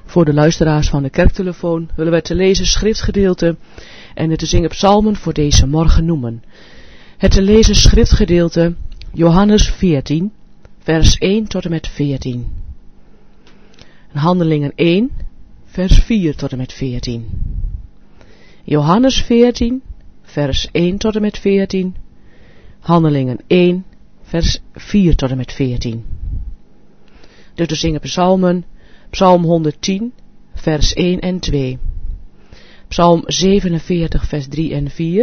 Voor de luisteraars van de kerktelefoon willen wij te lezen schriftgedeelte en het te zingen psalmen voor deze morgen noemen. Het te lezen schriftgedeelte Johannes 14, vers 1 tot en met 14. Handelingen 1, vers 4 tot en met 14. Johannes 14, vers 1 tot en met 14. Handelingen 1, vers 4 tot en met 14. Dus te zingen psalmen, psalm 110, vers 1 en 2. Psalm 47, vers 3 en 4.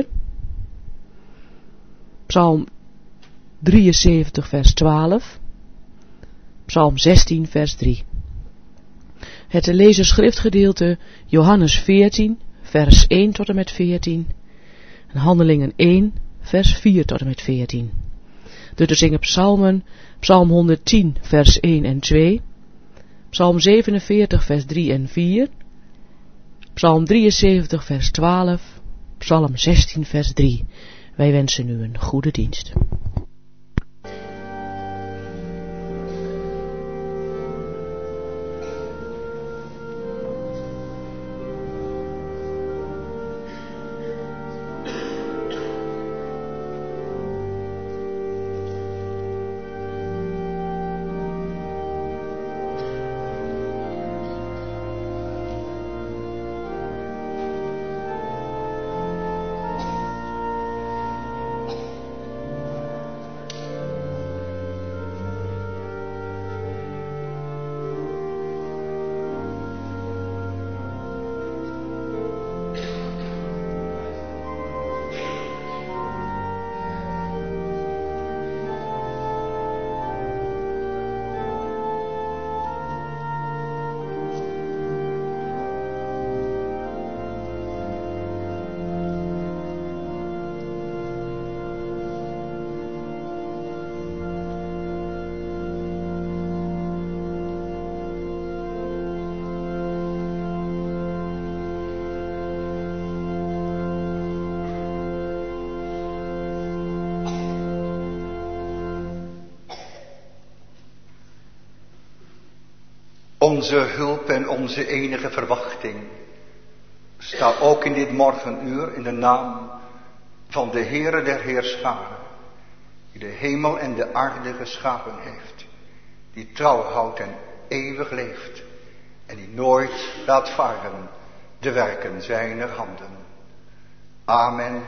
Psalm 73, vers 12. Psalm 16, vers 3. Het te lezen schriftgedeelte Johannes 14, vers 1 tot en met 14. En Handelingen 1, vers 4 tot en met 14. Dus te zingen psalmen, psalm 110, vers 1 en 2. Psalm 47, vers 3 en 4. Psalm 73, vers 12. Psalm 16, vers 3. Wij wensen u een goede dienst. Onze hulp en onze enige verwachting staat ook in dit morgenuur in de naam van de Heere der Heerscharen, die de hemel en de aarde geschapen heeft, die trouw houdt en eeuwig leeft en die nooit laat varen de werken zijner handen. Amen.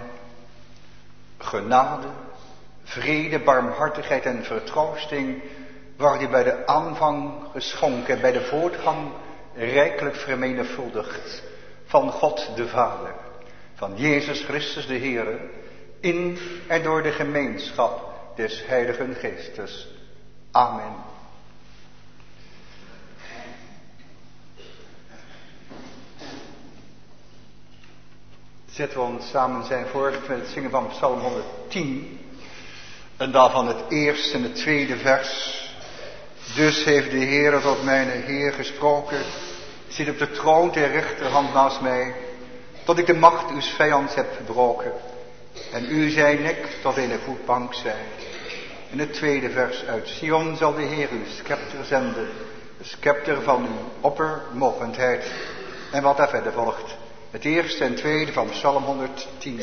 Genade, vrede, barmhartigheid en vertroosting wordt bij de aanvang geschonken en bij de voortgang rijkelijk vermenigvuldigd van God de Vader, van Jezus Christus de Heere, in en door de gemeenschap des Heiligen Geestes. Amen. Zetten we ons samen zijn voort met het zingen van Psalm 110 en daarvan het eerste en het tweede vers. Dus heeft de Heere tot mijn Heer gesproken, zit op de troon ter rechterhand naast mij, tot ik de macht uws vijands heb verbroken, en u zijn nek tot in de voetbank zijn. In het tweede vers uit Sion zal de Heer uw scepter zenden, de scepter van uw oppermogendheid. En wat daar verder volgt, het eerste en tweede van Psalm 110.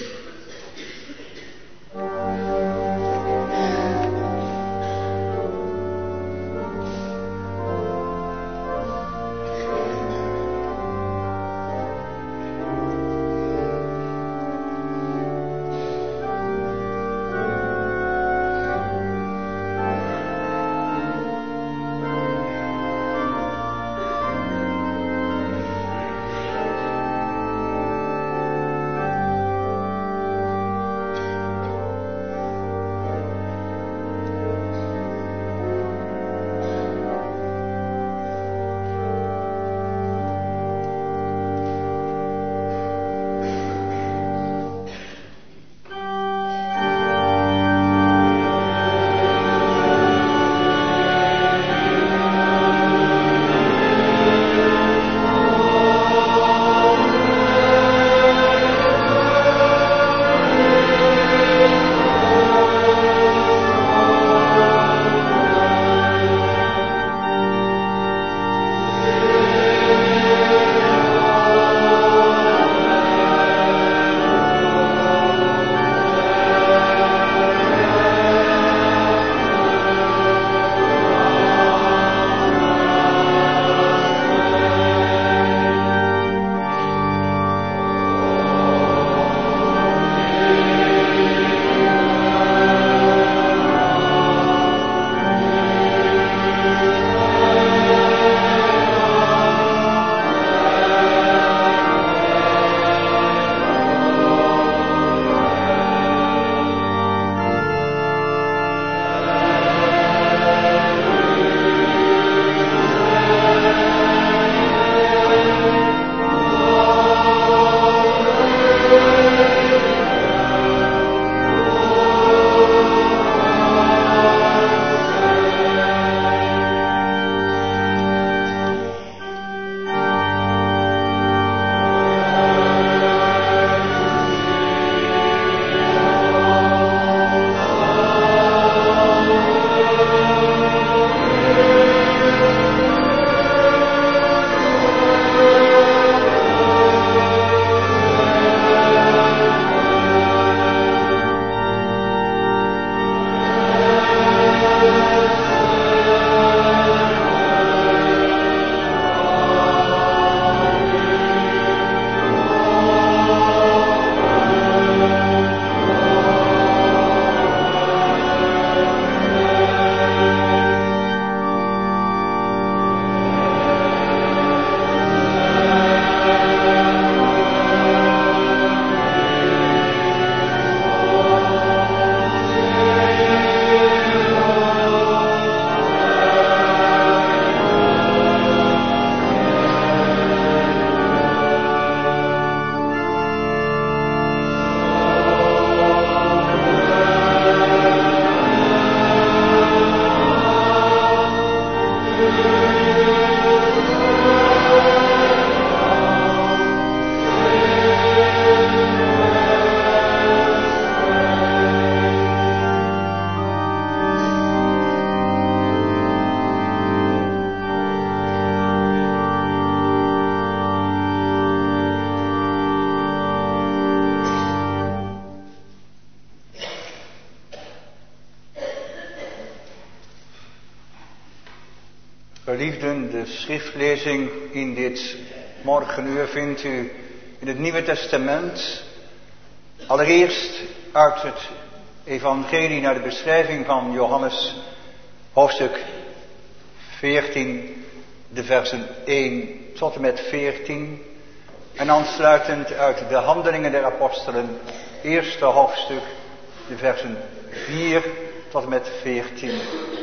Geliefden, de schriftlezing in dit morgenuur vindt u in het Nieuwe Testament. Allereerst uit het evangelie naar de beschrijving van Johannes, hoofdstuk 14, de versen 1 tot en met 14. En aansluitend uit de Handelingen der Apostelen, eerste hoofdstuk, de versen 4 tot en met 14.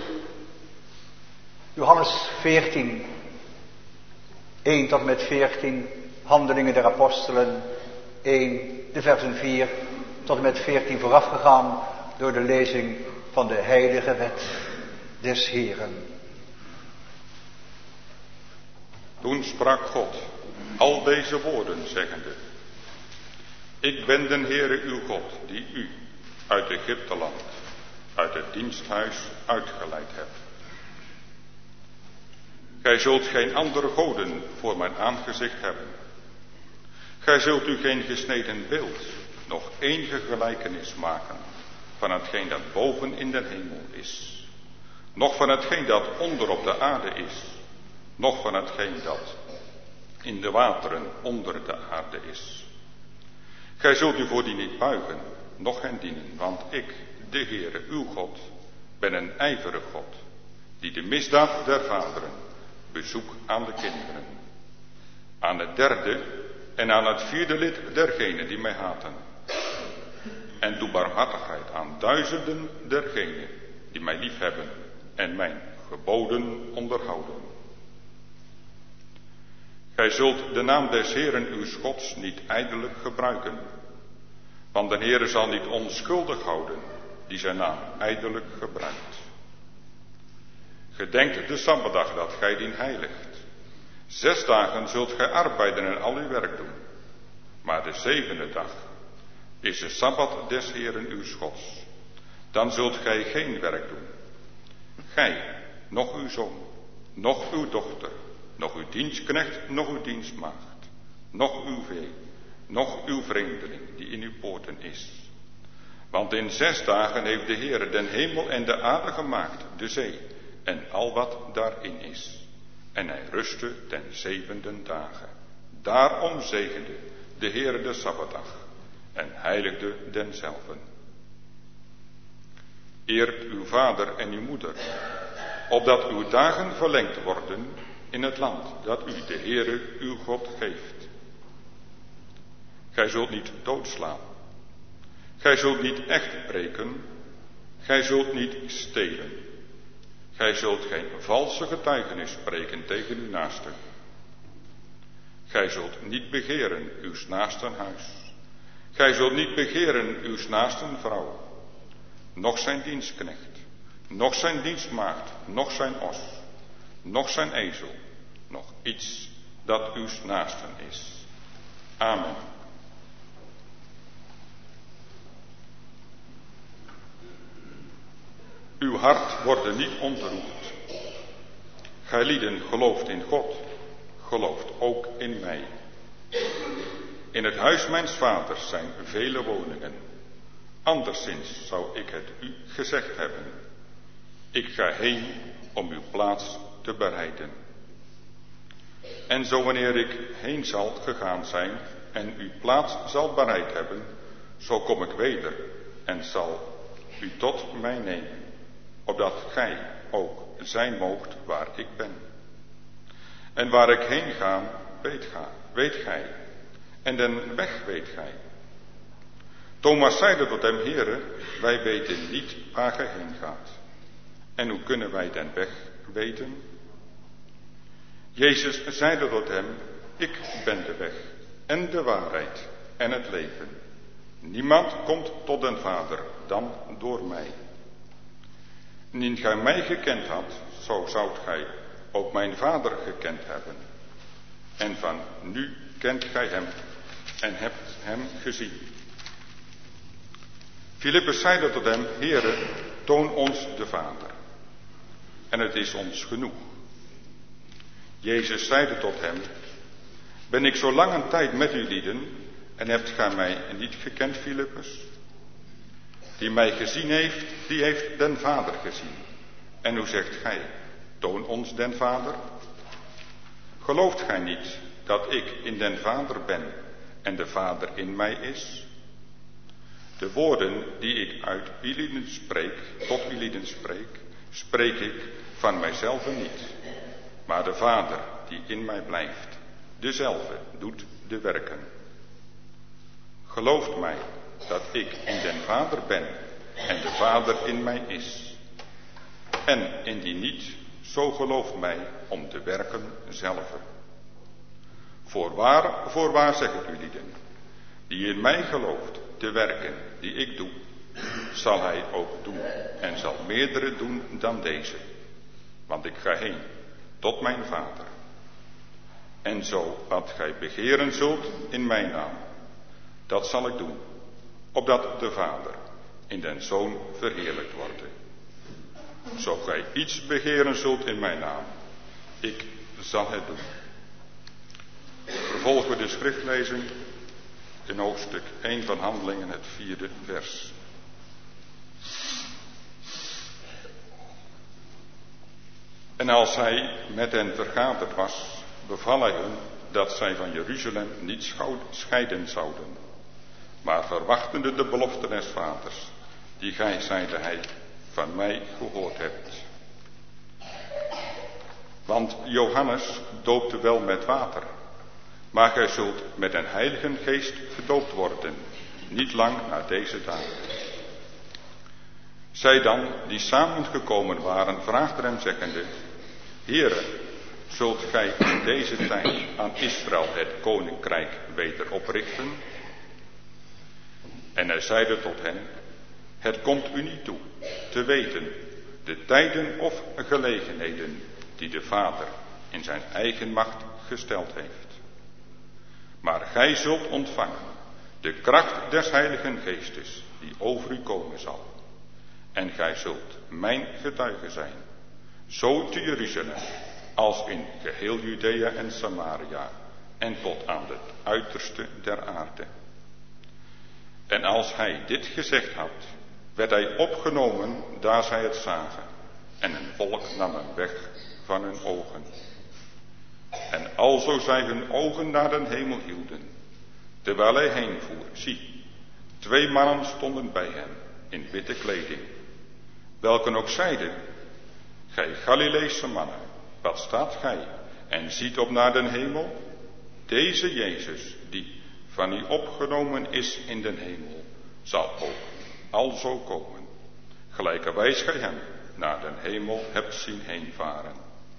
Johannes 14, 1 tot en met 14, Handelingen der Apostelen 1, de versen 4 tot en met 14, voorafgegaan door de lezing van de heilige wet des Heeren. Toen sprak God al deze woorden zeggende: Ik ben de Heere uw God, die u uit Egypteland, uit het diensthuis uitgeleid hebt. Gij zult geen andere goden voor mijn aangezicht hebben. Gij zult u geen gesneden beeld, nog enige gelijkenis maken van hetgeen dat boven in de hemel is, noch van hetgeen dat onder op de aarde is, noch van hetgeen dat in de wateren onder de aarde is. Gij zult u voor die niet buigen, noch hen dienen, want ik, de Heere uw God, ben een ijverig God, die de misdaad der vaderen bezoek aan de kinderen, aan het derde en aan het vierde lid dergenen die mij haten, en doe barmhartigheid aan duizenden dergenen die mij liefhebben en mijn geboden onderhouden. Gij zult de naam des Heeren uws Gods niet ijdelijk gebruiken, want de Heere zal niet onschuldig houden die zijn naam ijdelijk gebruikt. Gedenkt de Sabbatdag dat gij dien heiligt. 6 dagen zult gij arbeiden en al uw werk doen, maar de 7e dag is de Sabbat des Heeren uws Gods. Dan zult gij geen werk doen. Gij, noch uw zoon, noch uw dochter, noch uw dienstknecht, noch uw dienstmaagd, noch uw vee, noch uw vreemdeling die in uw poorten is. Want in 6 dagen heeft de Heere den hemel en de aarde gemaakt, de zee en al wat daarin is. En hij rustte ten 7e dagen. Daarom zegende de Heere de Sabbatdag en heiligde denzelven. Eert uw vader en uw moeder, opdat uw dagen verlengd worden in het land dat u de Heere uw God geeft. Gij zult niet doodslaan. Gij zult niet echt breken. Gij zult niet stelen. Gij zult geen valse getuigenis spreken tegen uw naaste. Gij zult niet begeren uws naasten huis. Gij zult niet begeren uws naasten vrouw, noch zijn dienstknecht, noch zijn dienstmaagd, noch zijn os, noch zijn ezel, noch iets dat uws naasten is. Amen. Uw hart wordt niet ontroerd. Gij lieden gelooft in God, gelooft ook in mij. In het huis mijns vaders zijn vele woningen. Anderszins zou ik het u gezegd hebben. Ik ga heen om uw plaats te bereiden. En zo wanneer ik heen zal gegaan zijn en uw plaats zal bereid hebben, zo kom ik weder en zal u tot mij nemen, opdat gij ook zijn moogt waar ik ben. En waar ik heen ga, weet gij, en den weg weet gij. Thomas zeide tot hem: Heere, wij weten niet waar gij heen gaat. En hoe kunnen wij den weg weten? Jezus zeide tot hem: Ik ben de weg en de waarheid en het leven. Niemand komt tot den Vader dan door mij. Indien gij mij gekend had, zo zoudt gij ook mijn Vader gekend hebben. En van nu kent gij hem en hebt hem gezien. Filippus zeide tot hem: Heere, toon ons de Vader, en het is ons genoeg. Jezus zeide tot hem: Ben ik zo lang een tijd met u lieden, en hebt gij mij niet gekend, Filippus? Die mij gezien heeft, die heeft den Vader gezien. En hoe zegt gij, toon ons den Vader. Gelooft gij niet dat ik in den Vader ben en de Vader in mij is? De woorden die ik uit ulieden spreek, tot ulieden spreek ik van mijzelf niet. Maar de Vader die in mij blijft, dezelfde doet de werken. Gelooft mij dat ik in den Vader ben en de Vader in mij is. En indien niet, zo gelooft mij om de werken zelve. Voorwaar zeg ik ulieden, die in mij gelooft, de werken die ik doe, zal hij ook doen en zal meerdere doen dan deze. Want ik ga heen tot mijn Vader. En zo wat gij begeren zult in mijn naam, dat zal ik doen, opdat de Vader in den Zoon verheerlijkt wordt. Zo gij iets begeren zult in mijn naam, ik zal het doen. Vervolgen we de schriftlezing in hoofdstuk 1 van Handelingen, het 4e vers. En als hij met hen vergaderd was, beval hij hun dat zij van Jeruzalem niet scheiden zouden, maar verwachtende de belofte des Vaders, die gij, zeide hij, van mij gehoord hebt. Want Johannes doopte wel met water, maar gij zult met een Heilige Geest gedoopt worden, niet lang na deze dagen. Zij dan, die samengekomen waren, vraagden hem zeggende, Heere, zult gij in deze tijd aan Israël het koninkrijk weder oprichten? En hij zeide tot hen, het komt u niet toe te weten de tijden of gelegenheden die de Vader in zijn eigen macht gesteld heeft. Maar gij zult ontvangen de kracht des Heiligen Geestes die over u komen zal. En gij zult mijn getuige zijn, zo te Jeruzalem als in geheel Judea en Samaria en tot aan het uiterste der aarde. En als hij dit gezegd had, werd hij opgenomen daar zij het zagen, en een volk nam hem weg van hun ogen. En alzo zij hun ogen naar den hemel hielden, terwijl hij heenvoer, zie, 2 mannen stonden bij hem in witte kleding, welken ook zeiden, gij Galileese mannen, wat staat gij en ziet op naar den hemel? Deze Jezus, die van u opgenomen is in den hemel, zal ook alzo komen, gelijkerwijs gij hem naar den hemel hebt zien heenvaren.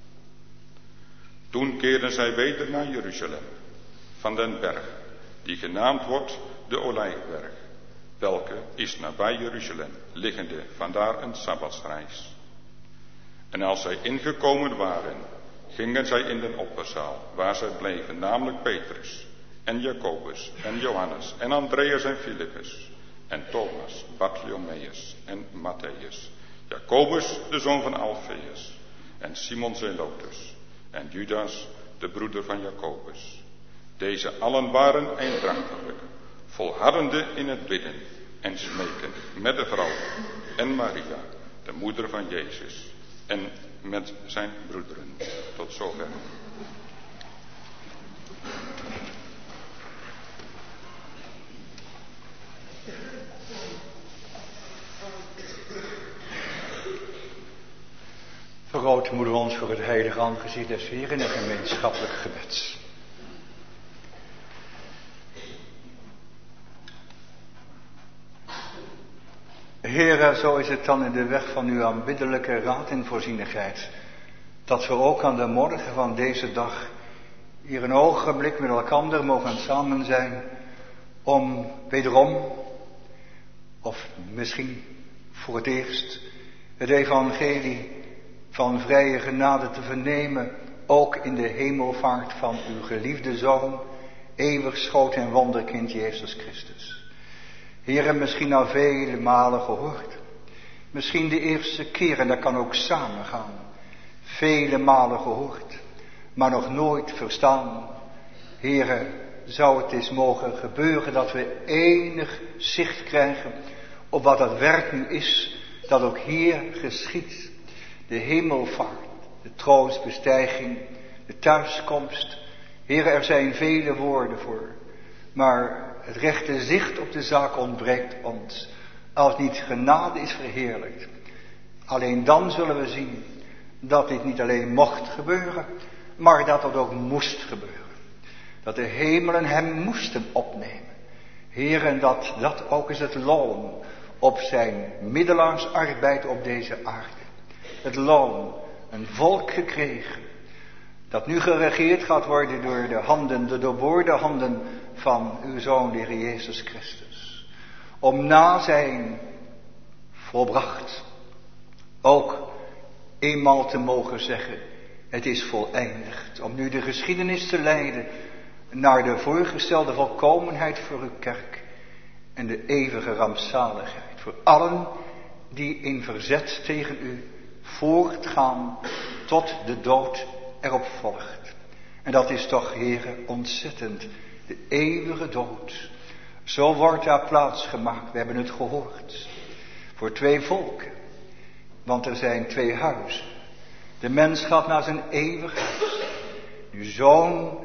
Toen keerden zij weder naar Jeruzalem, van den berg, die genaamd wordt de Olijfberg, welke is nabij Jeruzalem, liggende vandaar een sabbatsreis. En als zij ingekomen waren, gingen zij in den opperzaal, waar zij bleven, namelijk Petrus en Jacobus en Johannes en Andreas en Philippus en Thomas, Bartholomeus en Matthäus, Jacobus de zoon van Alfeus en Simon Zelotes en Judas de broeder van Jacobus. Deze allen waren eendrachtelijk, volhardende in het bidden en smeken met de vrouw en Maria, de moeder van Jezus, en met zijn broederen. Tot zover. Vergroot moeder ons voor het heilige aangezicht des Heeren in gemeenschappelijk gebed. Heere, zo is het dan in de weg van uw aanbiddelijke raad en voorzienigheid, dat we ook aan de morgen van deze dag hier een ogenblik met elkaar mogen samen zijn om wederom, of misschien voor het eerst, het evangelie van vrije genade te vernemen, ook in de hemelvaart van uw geliefde Zoon, eeuwig schoot en wonderkind Jezus Christus. Heere, misschien al vele malen gehoord, misschien de eerste keer, en dat kan ook samengaan, vele malen gehoord, maar nog nooit verstaan. Heere, zou het eens mogen gebeuren dat we enig zicht krijgen op wat het werk nu is, dat ook hier geschiet. De hemelvaart, de troonsbestijging, de thuiskomst. Heere, er zijn vele woorden voor, maar het rechte zicht op de zaak ontbreekt ons. Als niet genade is verheerlijkt. Alleen dan zullen we zien dat dit niet alleen mocht gebeuren, maar dat het ook moest gebeuren. Dat de hemelen hem moesten opnemen. Heer, en dat ook is het loon op zijn middelaarsarbeid op deze aarde. Het loon, een volk gekregen, dat nu geregeerd gaat worden door de handen, de doorboorde handen van uw Zoon, de Heer Jezus Christus. Om na zijn volbracht ook eenmaal te mogen zeggen, het is voleindigd. Om nu de geschiedenis te leiden naar de voorgestelde volkomenheid voor uw kerk en de eeuwige rampzaligheid voor allen die in verzet tegen u voortgaan tot de dood erop volgt. En dat is toch, Heere, ontzettend, de eeuwige dood. Zo wordt daar plaats gemaakt, we hebben het gehoord, voor twee volken, want er zijn twee huizen. De mens gaat naar zijn eeuwig huis. Uw Zoon,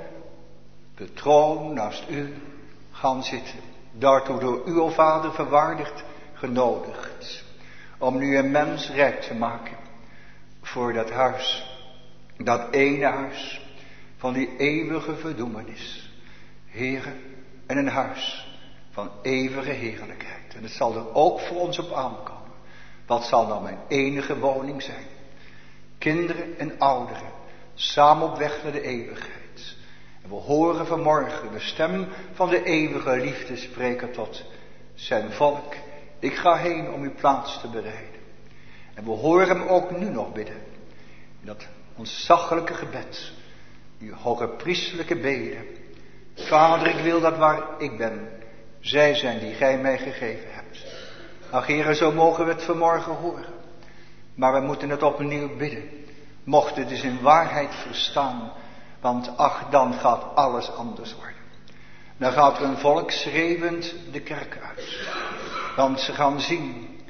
de troon naast u gaan zitten. Daartoe door u, o Vader, verwaardigd, genodigd. Om nu een mens rijk te maken voor dat huis. Dat ene huis van die eeuwige verdoemenis. Heere, en een huis van eeuwige heerlijkheid. En het zal er ook voor ons op aankomen. Wat zal nou mijn enige woning zijn? Kinderen en ouderen, samen op weg naar de eeuwigheid. En we horen vanmorgen de stem van de eeuwige liefde spreken tot zijn volk. Ik ga heen om uw plaats te bereiden. En we horen hem ook nu nog bidden. In dat ontzaglijke gebed. Uw hoge priestelijke beden. Vader, ik wil dat waar ik ben, zij zijn die gij mij gegeven hebt. Ach, Heere, zo mogen we het vanmorgen horen. Maar we moeten het opnieuw bidden. Mocht het dus in waarheid verstaan. Want ach, dan gaat alles anders worden. Dan gaat er een volk schreeuwend de kerk uit. Want ze gaan zien,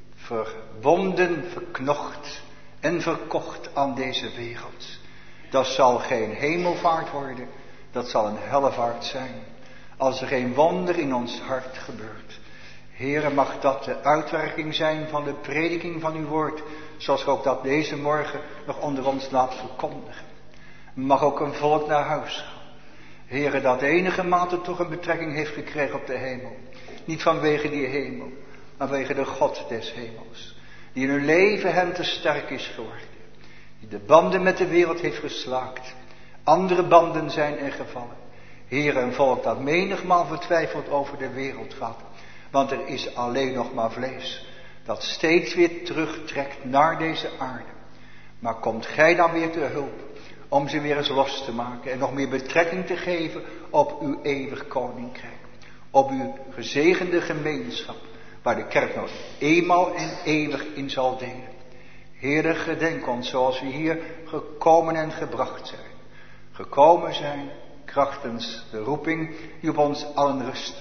verbonden, verknocht en verkocht aan deze wereld. Dat zal geen hemelvaart worden, dat zal een hellevaart zijn. Als er geen wonder in ons hart gebeurt. Heere, mag dat de uitwerking zijn van de prediking van uw woord. Zoals ook dat deze morgen nog onder ons laat verkondigen. Mag ook een volk naar huis gaan. Heere, dat enige mate toch een betrekking heeft gekregen op de hemel. Niet vanwege die hemel, maar vanwege de God des hemels. Die in hun leven hen te sterk is geworden. Die de banden met de wereld heeft geslaakt. Andere banden zijn er gevallen. Heere, een volk dat menigmaal vertwijfelt over de wereld gaat. Want er is alleen nog maar vlees. Dat steeds weer terugtrekt naar deze aarde. Maar komt gij dan weer te hulp. Om ze weer eens los te maken. En nog meer betrekking te geven op uw eeuwig koninkrijk. Op uw gezegende gemeenschap. Waar de kerk nog eenmaal en eeuwig in zal delen. Heere, gedenk ons zoals we hier gekomen en gebracht zijn. Gekomen zijn krachtens de roeping die op ons allen rust.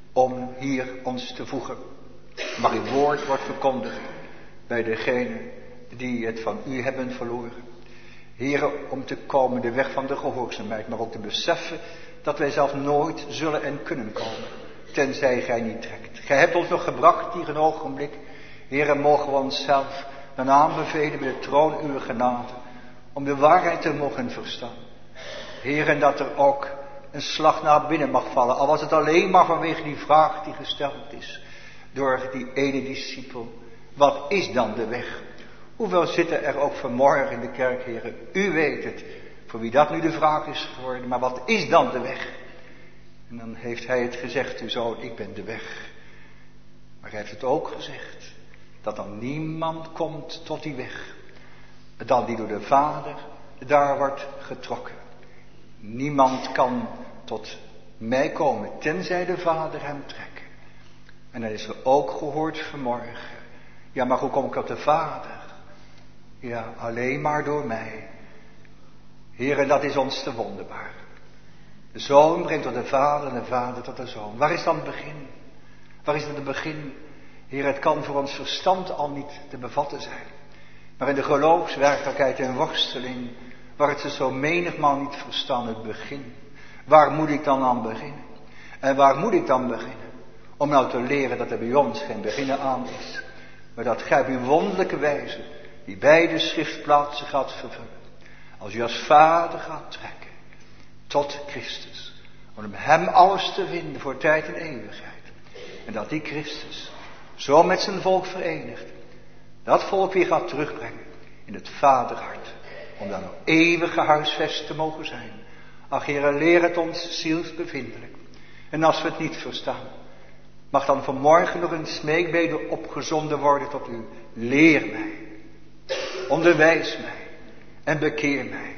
Om hier ons te voegen. Maar uw woord wordt verkondigd bij degenen die het van u hebben verloren. Heere, om te komen de weg van de gehoorzaamheid, maar ook te beseffen dat wij zelf nooit zullen en kunnen komen, tenzij gij niet trekt. Gij hebt ons nog gebracht hier een ogenblik. Heere, mogen we onszelf dan aanbevelen bij de troon uw genade, om de waarheid te mogen verstaan. Heere, en dat er ook een slag naar binnen mag vallen, al was het alleen maar vanwege die vraag die gesteld is, door die ene discipel. Wat is dan de weg? Hoeveel zitten er ook vanmorgen in de kerk, Heere? U weet het, voor wie dat nu de vraag is geworden. Maar wat is dan de weg? En dan heeft hij het gezegd, uw Zoon, ik ben de weg. Maar hij heeft het ook gezegd, dat er niemand komt tot die weg, dan die door de Vader daar wordt getrokken. Niemand kan tot mij komen, tenzij de Vader hem trekken. En dan is er ook gehoord vanmorgen. Ja, maar hoe kom ik tot de Vader? Ja, alleen maar door mij. Heere, dat is ons te wonderbaar. De Zoon brengt tot de Vader en de Vader tot de Zoon. Waar is dan het begin? Waar is dan het begin? Heere, het kan voor ons verstand al niet te bevatten zijn. Maar in de geloofswerkelijkheid en worsteling, waar het ze zo menigmaal niet verstaan, het begin. Waar moet ik dan aan beginnen? En waar moet ik dan beginnen? Om nou te leren dat er bij ons geen beginnen aan is. Maar dat gij op uw wonderlijke wijze die beide schriftplaatsen gaat vervullen. Als u als vader gaat trekken tot Christus. Om hem alles te vinden voor tijd en eeuwigheid. En dat die Christus zo met zijn volk verenigt. Dat volk weer gaat terugbrengen in het vaderhart. Om daar nog eeuwig gehuisvest te mogen zijn. Ach Heere, leer het ons zielsbevindelijk. En als we het niet verstaan, mag dan vanmorgen nog een smeekbede opgezonden worden tot u. Leer mij, onderwijs mij en bekeer mij.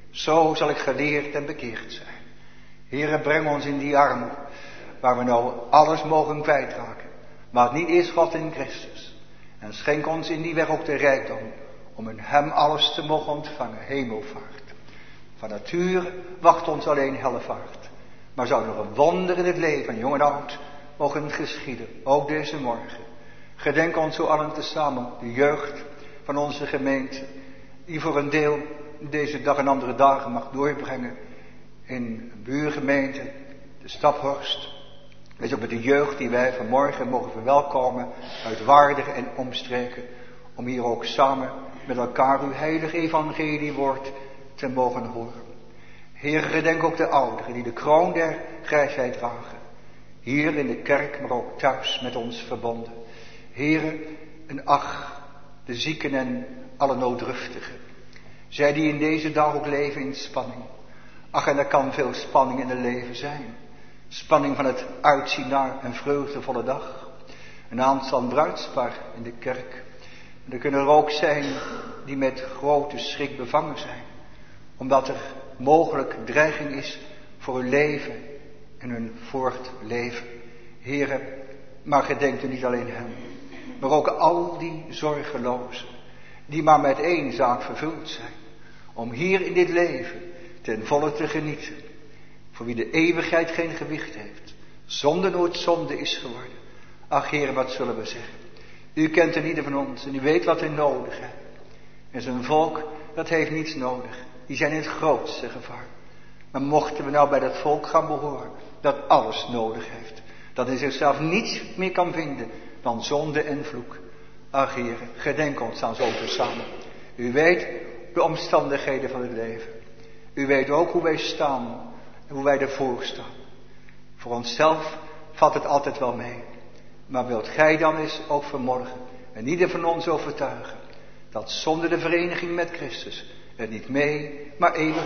Zo zal ik geleerd en bekeerd zijn. Heere, breng ons in die armen waar we nou alles mogen kwijtraken. Maar het niet is God in Christus. En schenk ons in die weg ook de rijkdom om in hem alles te mogen ontvangen, hemelvaart. Van nature wacht ons alleen hellevaart. Maar zou nog een wonder in het leven, jong en oud, mogen geschieden, ook deze morgen. Gedenk ons zo allen tezamen, de jeugd van onze gemeente, die voor een deel deze dag en andere dagen mag doorbrengen in een buurgemeente, de Staphorst. Wees ook met de jeugd die wij vanmorgen mogen verwelkomen uit Waardigen en omstreken, om hier ook samen met elkaar uw heilige evangeliewoord te mogen horen. Heer, gedenk ook de ouderen die de kroon der grijsheid dragen. Hier in de kerk, maar ook thuis met ons verbonden. Heere, en ach, de zieken en alle nooddruftigen. Zij die in deze dag ook leven in spanning. Ach, en er kan veel spanning in het leven zijn. Spanning van het uitzien naar een vreugdevolle dag. Een aantal bruidspaar in de kerk. En er kunnen er ook zijn die met grote schrik bevangen zijn. Omdat er mogelijk dreiging is voor hun leven en hun voortleven. Heren, maar gedenkt u niet alleen hen, maar ook al die zorgelozen, die maar met één zaak vervuld zijn. Om hier in dit leven ten volle te genieten. Voor wie de eeuwigheid geen gewicht heeft. Zonde nooit zonde is geworden. Ach Heer, wat zullen we zeggen? U kent er ieder van ons en u weet wat we nodig hebben. En zijn volk, dat heeft niets nodig. Die zijn in het grootste gevaar. Maar mochten we nou bij dat volk gaan behoren, dat alles nodig heeft. Dat in zichzelf niets meer kan vinden dan zonde en vloek. Ach Heer, gedenk ons aan zo samen. U weet de omstandigheden van het leven. U weet ook hoe wij staan en hoe wij ervoor staan. Voor onszelf valt het altijd wel mee. Maar wilt gij dan eens ook vanmorgen en ieder van ons overtuigen dat zonder de vereniging met Christus het niet mee, maar eeuwig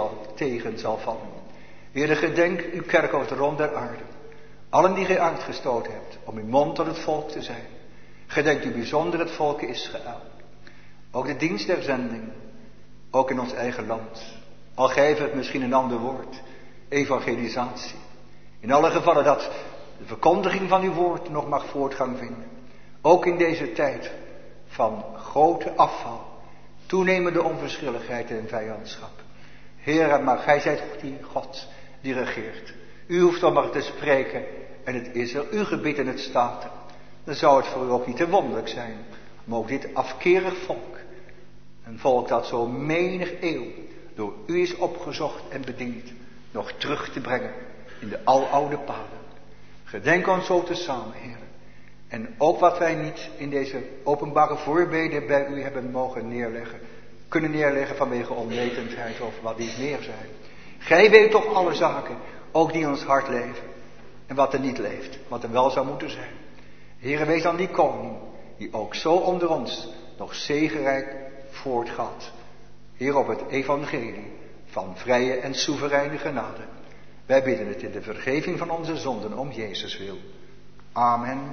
tegen zal vallen. Heere, gedenk uw kerk over de rond der aarde. Allen die gij uitgestoten hebt om uw mond tot het volk te zijn. Gedenkt u bijzonder het volk Israël. Ook de dienst der zending. Ook in ons eigen land. Al geven het misschien een ander woord. Evangelisatie. In alle gevallen dat de verkondiging van uw woord nog mag voortgang vinden. Ook in deze tijd van grote afval. Toenemende onverschilligheid en vijandschap. Heere, maar gij zijt toch die God die regeert. U hoeft dan maar te spreken en het is er. Uw gebied en het staat er. Dan zou het voor u ook niet te wonderlijk zijn. Maar ook dit afkerig volk. Een volk dat zo menig eeuw door u is opgezocht en bediend. Nog terug te brengen in de aloude paden. Gedenk ons zo tezamen, Heer. En ook wat wij niet in deze openbare voorbeden bij u hebben mogen neerleggen. Kunnen neerleggen vanwege onwetendheid over wat die meer zijn. Gij weet toch alle zaken, ook die in ons hart leven. En wat er niet leeft, wat er wel zou moeten zijn. Heere, wees dan die koning, die ook zo onder ons nog zegenrijk voortgaat. Heer, op het evangelie van vrije en soevereine genade. Wij bidden het in de vergeving van onze zonden om Jezus wil. Amen.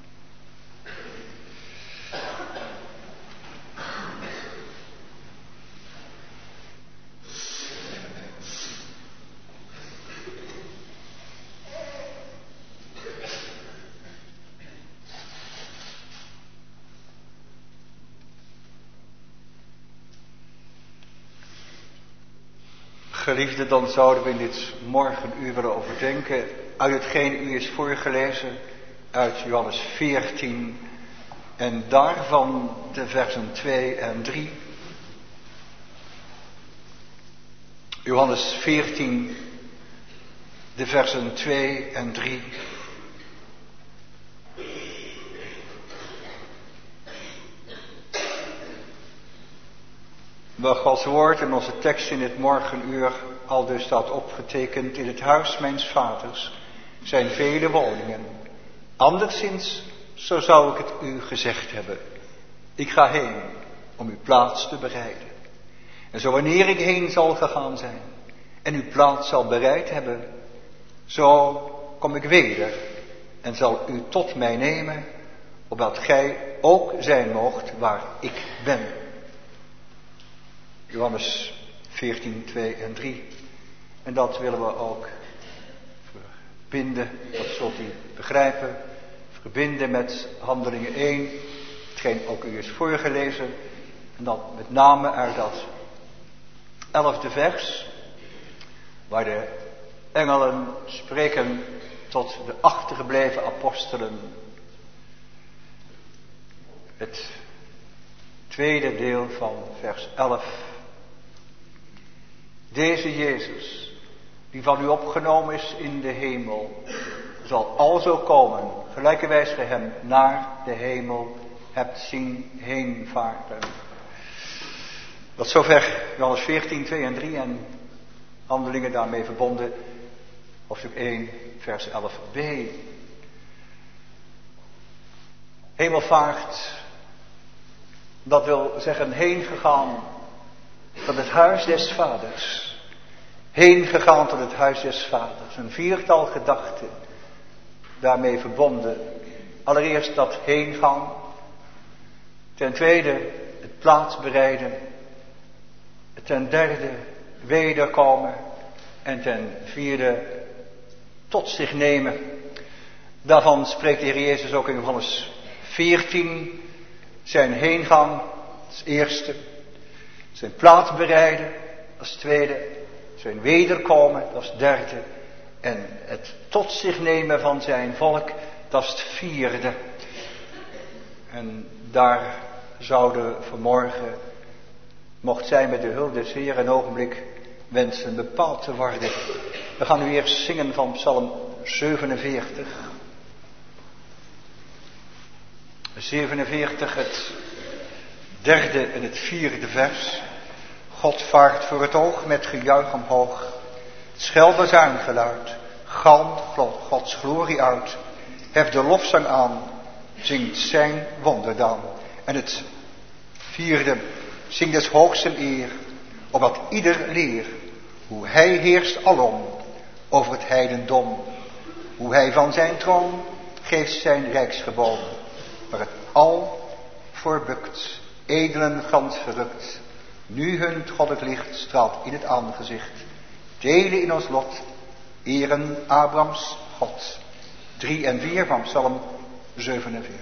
Geliefde, dan zouden we in dit morgenuur willen overdenken uit hetgeen u is voorgelezen uit Johannes 14 en daarvan de versen 2 en 3. Johannes 14, de versen 2 en 3. Waar Gods woord en onze tekst in het morgenuur al dus staat opgetekend: in het huis mijns vaders zijn vele woningen. Anderszins, zo zou ik het u gezegd hebben. Ik ga heen om uw plaats te bereiden. En zo wanneer ik heen zal gegaan zijn en uw plaats zal bereid hebben, zo kom ik weder en zal u tot mij nemen, opdat gij ook zijn moogt waar ik ben. Johannes 14, 2 en 3. En dat willen we ook verbinden, dat zult u begrijpen, verbinden met Handelingen 1, hetgeen ook u is voorgelezen. En dat met name uit dat 11e vers, waar de engelen spreken tot de achtergebleven apostelen. Het tweede deel van vers 11. Deze Jezus, die van u opgenomen is in de hemel, zal alzo komen, gelijkerwijs gij hem naar de hemel hebt zien heenvaren. Tot zover Johannes 14, 2 en 3 en Handelingen daarmee verbonden, hoofdstuk 1, vers 11b. Hemelvaart, dat wil zeggen heen gegaan tot het huis des vaders. Heen gegaan tot het huis des vaders. Een viertal gedachten daarmee verbonden. Allereerst dat heen gaan. Ten tweede het plaats bereiden. Ten derde wederkomen. En ten vierde tot zich nemen. Daarvan spreekt de Heer Jezus ook in Johannes 14. Zijn heengang, dat is het eerste. Zijn plaats bereiden, dat is het tweede. Zijn wederkomen, dat is het derde. En het tot zich nemen van zijn volk, dat is het vierde. En daar zouden vanmorgen, mocht zij met de hulp des Heeren een ogenblik wensen bepaald te worden. We gaan nu eerst zingen van Psalm 47. 47, het derde en het vierde vers. God vaart voor het oog met gejuich omhoog. Het schel bazuingeluid galmt Gods glorie uit. Heft de lofzang aan, zingt zijn wonderdaan. En het vierde, zingt des hoogsten eer, opdat ieder leer hoe hij heerst alom over het heidendom. Hoe hij van zijn troon geeft zijn rijksgeboom, waar het al voor bukt, edelen gans verrukt. Nu hun goddelijk licht straalt in het aangezicht. Delen in ons lot, eren Abrahams God. 3 en 4 van Psalm 47.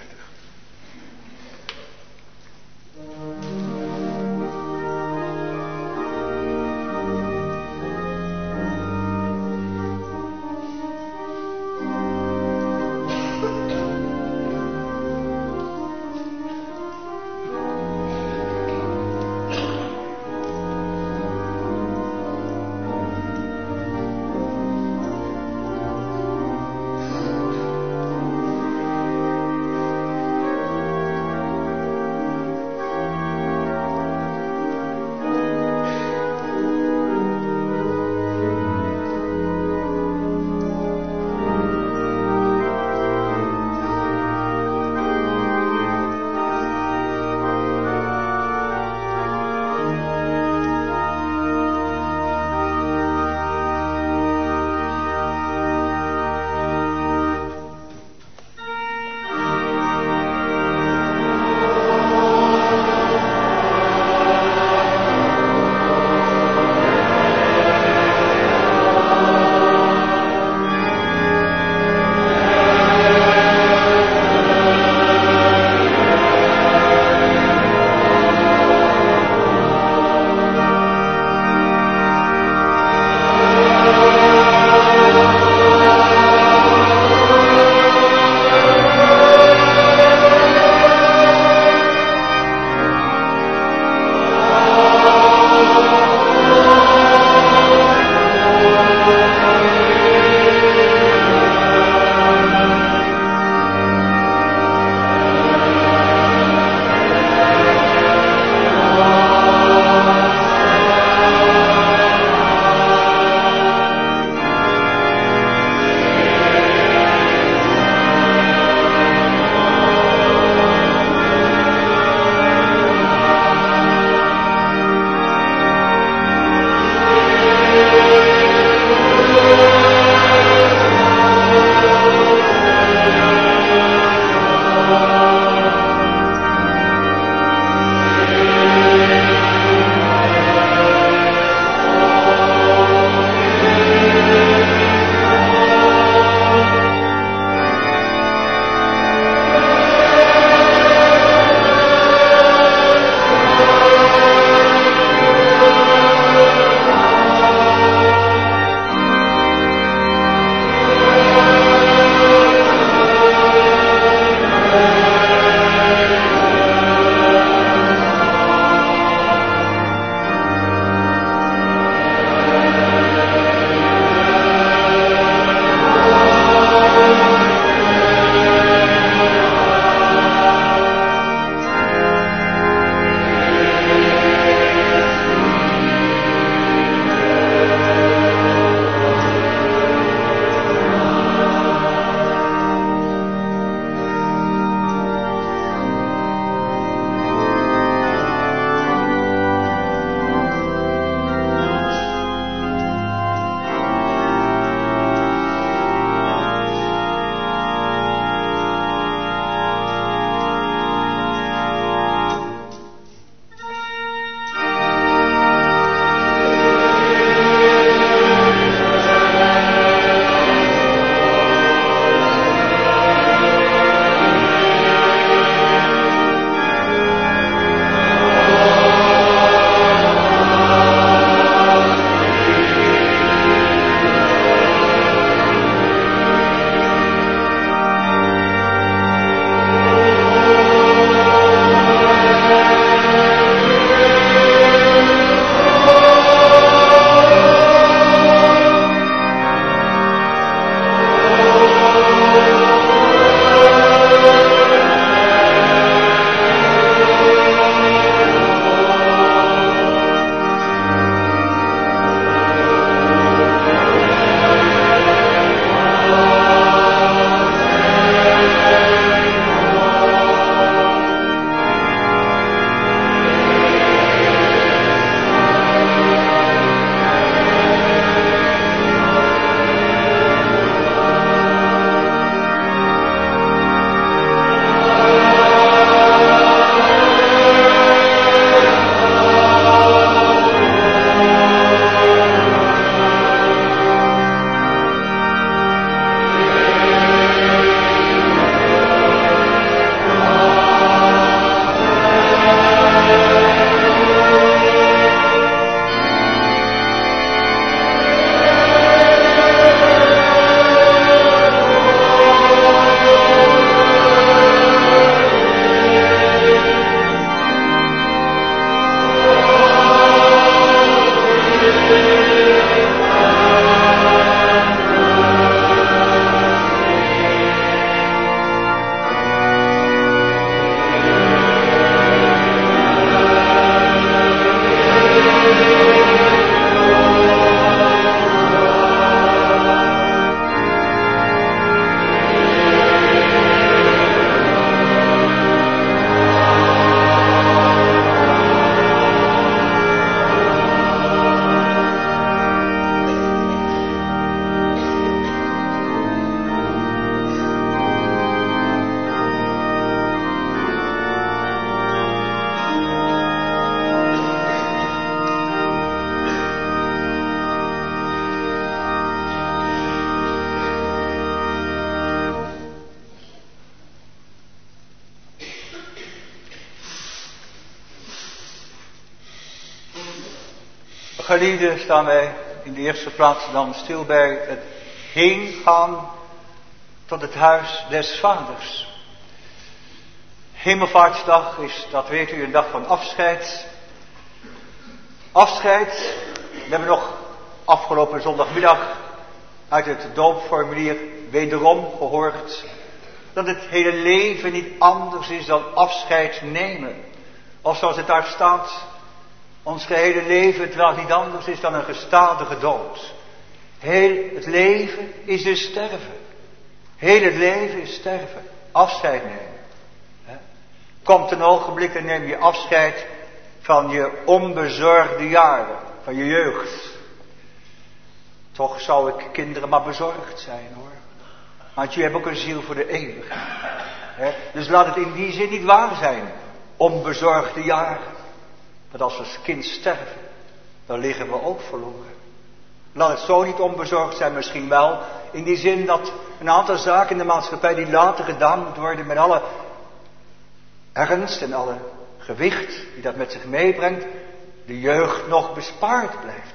Geliefden, staan wij in de eerste plaats dan stil bij het heengaan tot het huis des Vaders. Hemelvaartsdag is, dat weet u, een dag van afscheid. Afscheid, we hebben nog afgelopen zondagmiddag uit het doopformulier wederom gehoord dat het hele leven niet anders is dan afscheid nemen. Of zoals het daar staat, ons gehele leven terwijl het niet anders is dan een gestadige dood. Heel het leven is dus sterven. Heel het leven is sterven. Afscheid nemen. Komt een ogenblik en neem je afscheid van je onbezorgde jaren, van je jeugd. Toch zou ik kinderen maar bezorgd zijn, hoor. Want je hebt ook een ziel voor de eeuwigheid. Dus laat het in die zin niet waar zijn, onbezorgde jaren. Want als we als kind sterven, dan liggen we ook verloren. Laat het zo niet onbezorgd zijn, misschien wel. In die zin dat een aantal zaken in de maatschappij die later gedaan moet worden met alle ernst en alle gewicht die dat met zich meebrengt, de jeugd nog bespaard blijft.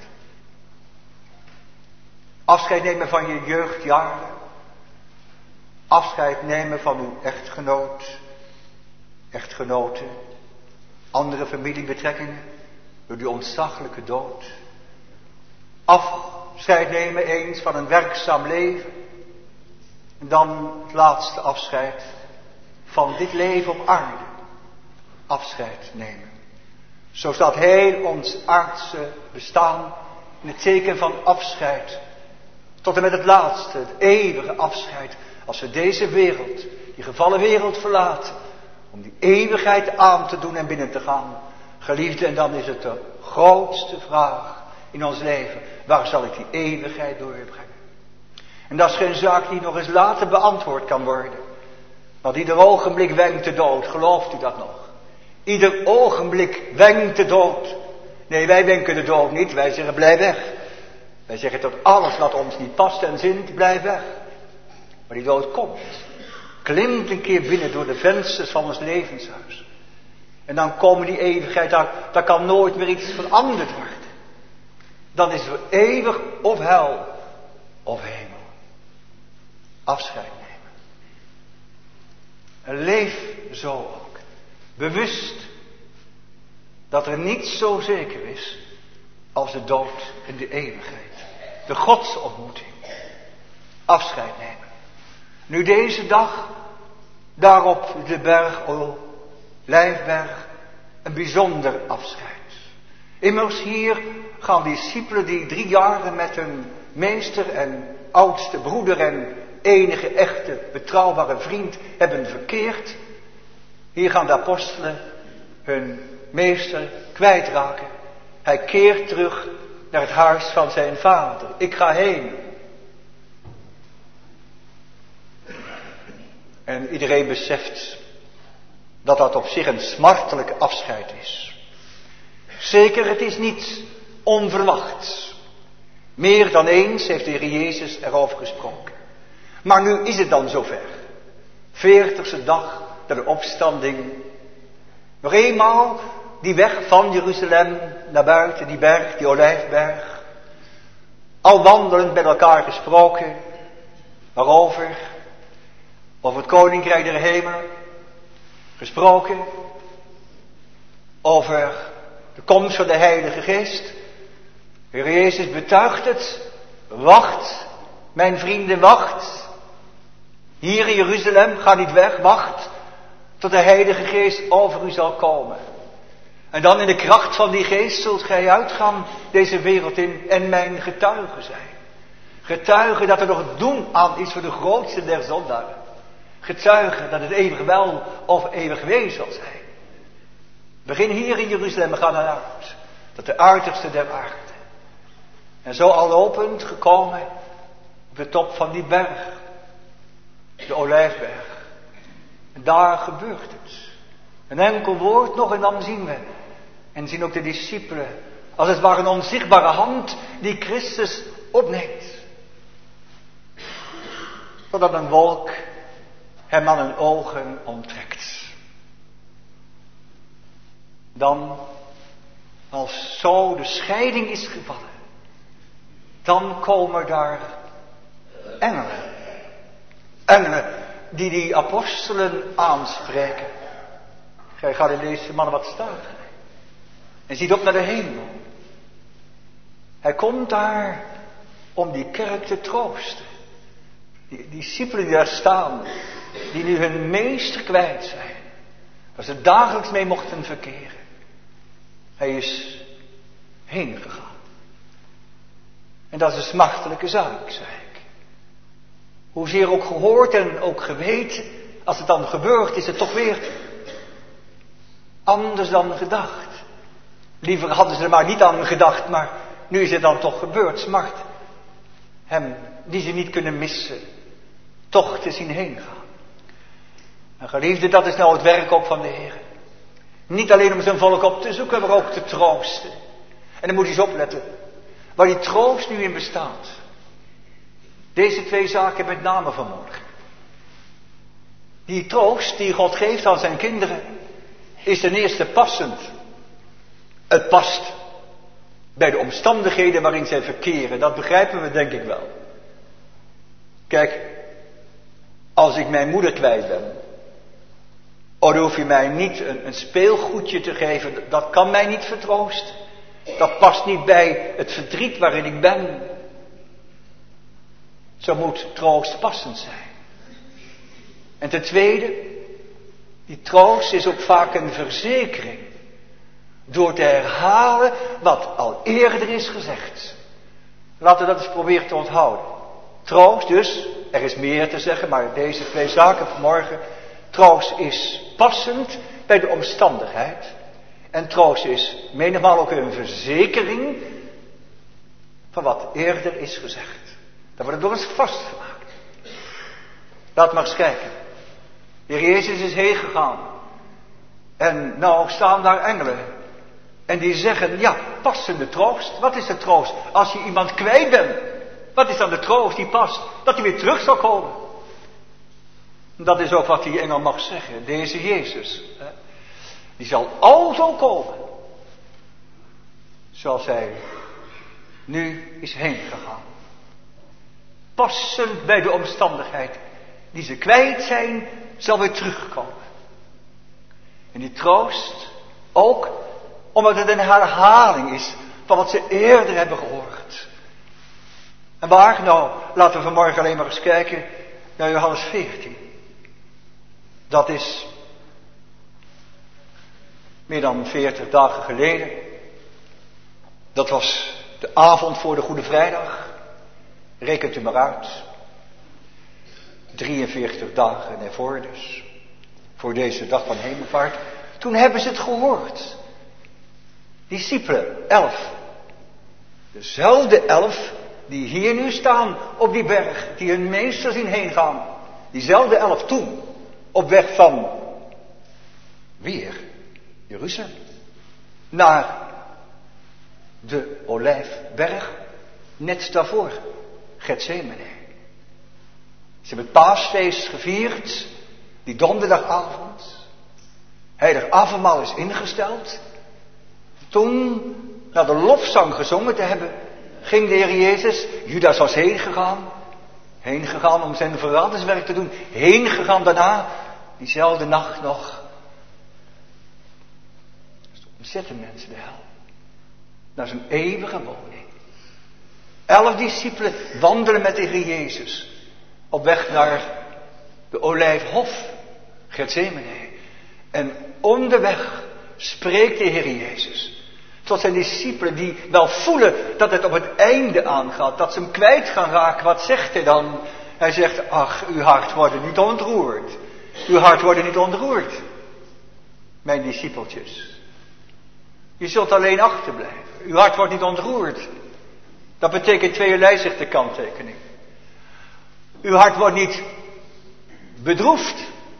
Afscheid nemen van je jeugdjaren. Afscheid nemen van uw echtgenoot, echtgenote, andere familiebetrekkingen door die ontzaglijke dood. Afscheid nemen eens van een werkzaam leven. En dan het laatste afscheid van dit leven op aarde. Afscheid nemen. Zo staat heel ons aardse bestaan in het teken van afscheid. Tot en met het laatste, het eeuwige afscheid. Als we deze wereld, die gevallen wereld verlaten. Om die eeuwigheid aan te doen en binnen te gaan. Geliefde, en dan is het de grootste vraag in ons leven. Waar zal ik die eeuwigheid doorbrengen? En dat is geen zaak die nog eens later beantwoord kan worden. Want ieder ogenblik wenkt de dood. Gelooft u dat nog? Ieder ogenblik wenkt de dood. Nee, wij wenken de dood niet. Wij zeggen blijf weg. Wij zeggen tot alles wat ons niet past en zint, blijf weg. Maar die dood komt. Klimt een keer binnen door de vensters van ons levenshuis. En dan komen die eeuwigheid daar. Daar kan nooit meer iets veranderd worden. Dan is er eeuwig of hel of hemel. Afscheid nemen. En leef zo ook. Bewust dat er niets zo zeker is als de dood en de eeuwigheid. De godsontmoeting. Afscheid nemen. Nu deze dag, daar op de berg Olijfberg, een bijzonder afscheid. Immers hier gaan discipelen die 3 jaren met hun meester en oudste broeder en enige echte betrouwbare vriend hebben verkeerd. Hier gaan de apostelen hun meester kwijtraken. Hij keert terug naar het huis van zijn vader. Ik ga heen. En iedereen beseft dat dat op zich een smartelijk afscheid is. Zeker, het is niet onverwachts. Meer dan eens heeft de Heer Jezus erover gesproken. Maar nu is het dan zover. 40e dag na de opstanding. Nog eenmaal die weg van Jeruzalem naar buiten, die berg, die Olijfberg. Al wandelend met elkaar gesproken. Waarover? Over het koninkrijk der hemelen. Gesproken. Over de komst van de Heilige Geest. De Heer Jezus betuigt het. Wacht, mijn vrienden, wacht. Hier in Jeruzalem, ga niet weg, wacht. Tot de Heilige Geest over u zal komen. En dan in de kracht van die Geest zult gij uitgaan deze wereld in en mijn getuige zijn. Getuigen dat er nog doen aan iets voor de grootste der zondaren. Getuigen dat het eeuwig wel of eeuwig wee zal zijn. Begin hier in Jeruzalem, we gaan eruit. Tot de uiterste der aarde. En zo al lopend gekomen op de top van die berg. De Olijfberg. En daar gebeurt het. Een enkel woord nog en dan zien we. En zien ook de discipelen. Als het ware een onzichtbare hand die Christus opneemt. Totdat een wolk hem aan hun ogen onttrekt. Dan Als zo de scheiding is gevallen, dan komen daar engelen. Engelen die apostelen aanspreken. Gij gaat in deze man wat staan. En ziet op naar de hemel. Hij komt daar om die kerk te troosten. Die discipelen die daar staan, die nu hun meester kwijt zijn. Waar ze dagelijks mee mochten verkeren. Hij is heen gegaan. En dat is een smartelijke zaak, zei ik. Hoezeer ook gehoord en ook geweten, als het dan gebeurt, is het toch weer anders dan gedacht. Liever hadden ze er maar niet aan gedacht, maar nu is het dan toch gebeurd. Smart. Hem, die ze niet kunnen missen, toch te zien heen gaan. En geliefde, dat is nou het werk ook van de Heer. Niet alleen om zijn volk op te zoeken, maar ook te troosten. En dan moet je eens opletten, waar die troost nu in bestaat. Deze twee zaken met name vanmorgen. Die troost die God geeft aan zijn kinderen, is ten eerste passend. Het past bij de omstandigheden waarin zij verkeren. Dat begrijpen we denk ik wel. Kijk, als ik mijn moeder kwijt ben, dan hoef je mij niet een speelgoedje te geven. Dat kan mij niet vertroosten. Dat past niet bij het verdriet waarin ik ben. Zo moet troost passend zijn. En ten tweede, die troost is ook vaak een verzekering. Door te herhalen wat al eerder is gezegd. Laten we dat eens proberen te onthouden. Troost dus, er is meer te zeggen, maar deze twee zaken vanmorgen. Troost is passend bij de omstandigheid. En troost is menigmaal ook een verzekering van wat eerder is gezegd. Dat wordt door ons vastgemaakt. Laat maar eens kijken. De Heer Jezus is heen gegaan. En nou staan daar engelen. En die zeggen, ja, passende troost. Wat is de troost? Als je iemand kwijt bent. Wat is dan de troost die past? Dat hij weer terug zal komen. Dat is ook wat die engel mag zeggen. Deze Jezus. Die zal alzo komen. Zoals hij nu is heen gegaan. Passend bij de omstandigheid die ze kwijt zijn, zal weer terugkomen. En die troost ook omdat het een herhaling is van wat ze eerder hebben gehoord. En waar? Nou, laten we vanmorgen alleen maar eens kijken naar Johannes 14. Dat is meer dan 40 dagen geleden. Dat was de avond voor de Goede Vrijdag. Rekent u maar uit. 43 dagen ervoor dus. Voor deze dag van hemelvaart. Toen hebben ze het gehoord. Discipelen, 11. Dezelfde 11 die hier nu staan op die berg. Die hun meester zien heen gaan. Diezelfde 11 toen. Op weg van weer Jeruzalem. Naar de Olijfberg. Net daarvoor. Getsemane. Ze hebben het paasfeest gevierd. Die donderdagavond. Heilig avondmaal is ingesteld. Toen, na de lofzang gezongen te hebben, ging de Heer Jezus, Judas was heen gegaan om zijn verraderswerk te doen, heen gegaan daarna, diezelfde nacht nog. Zetten mensen de hel. Naar zijn eeuwige woning. 11 discipelen wandelen met de Heer Jezus. Op weg naar de Olijfhof. Getsemane. En onderweg spreekt de Heer Jezus. Tot zijn discipelen die wel voelen dat het op het einde aangaat. Dat ze hem kwijt gaan raken. Wat zegt hij dan? Hij zegt, ach, uw hart wordt niet ontroerd. Uw hart wordt niet ontroerd. Mijn discipeltjes. Je zult alleen achterblijven. Uw hart wordt niet ontroerd. Dat betekent tweeërlei, zegt de kanttekening. Uw hart wordt niet bedroefd.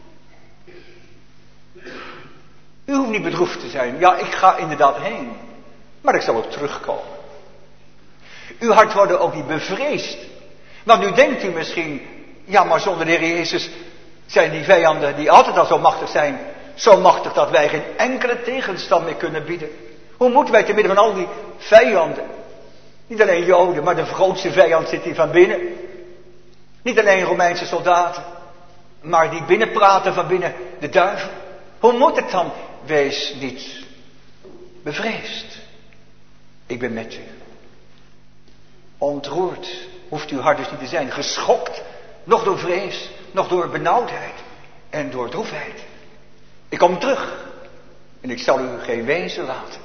U hoeft niet bedroefd te zijn. Ja, ik ga inderdaad heen. Maar ik zal ook terugkomen. Uw hart wordt ook niet bevreesd. Want nu denkt u misschien, ja, maar zonder de Heer Jezus zijn die vijanden die altijd al zo machtig zijn, zo machtig dat wij geen enkele tegenstand meer kunnen bieden. Hoe moeten wij te midden van al die vijanden, niet alleen Joden, maar de grootste vijand zit hier van binnen. Niet alleen Romeinse soldaten, maar die binnenpraten van binnen de duivel. Hoe moet het dan? Wees niet bevreesd. Ik ben met u. Ontroerd hoeft uw hart dus niet te zijn. Geschokt, nog door vrees, nog door benauwdheid en door droefheid. Ik kom terug en ik zal u geen wezen laten.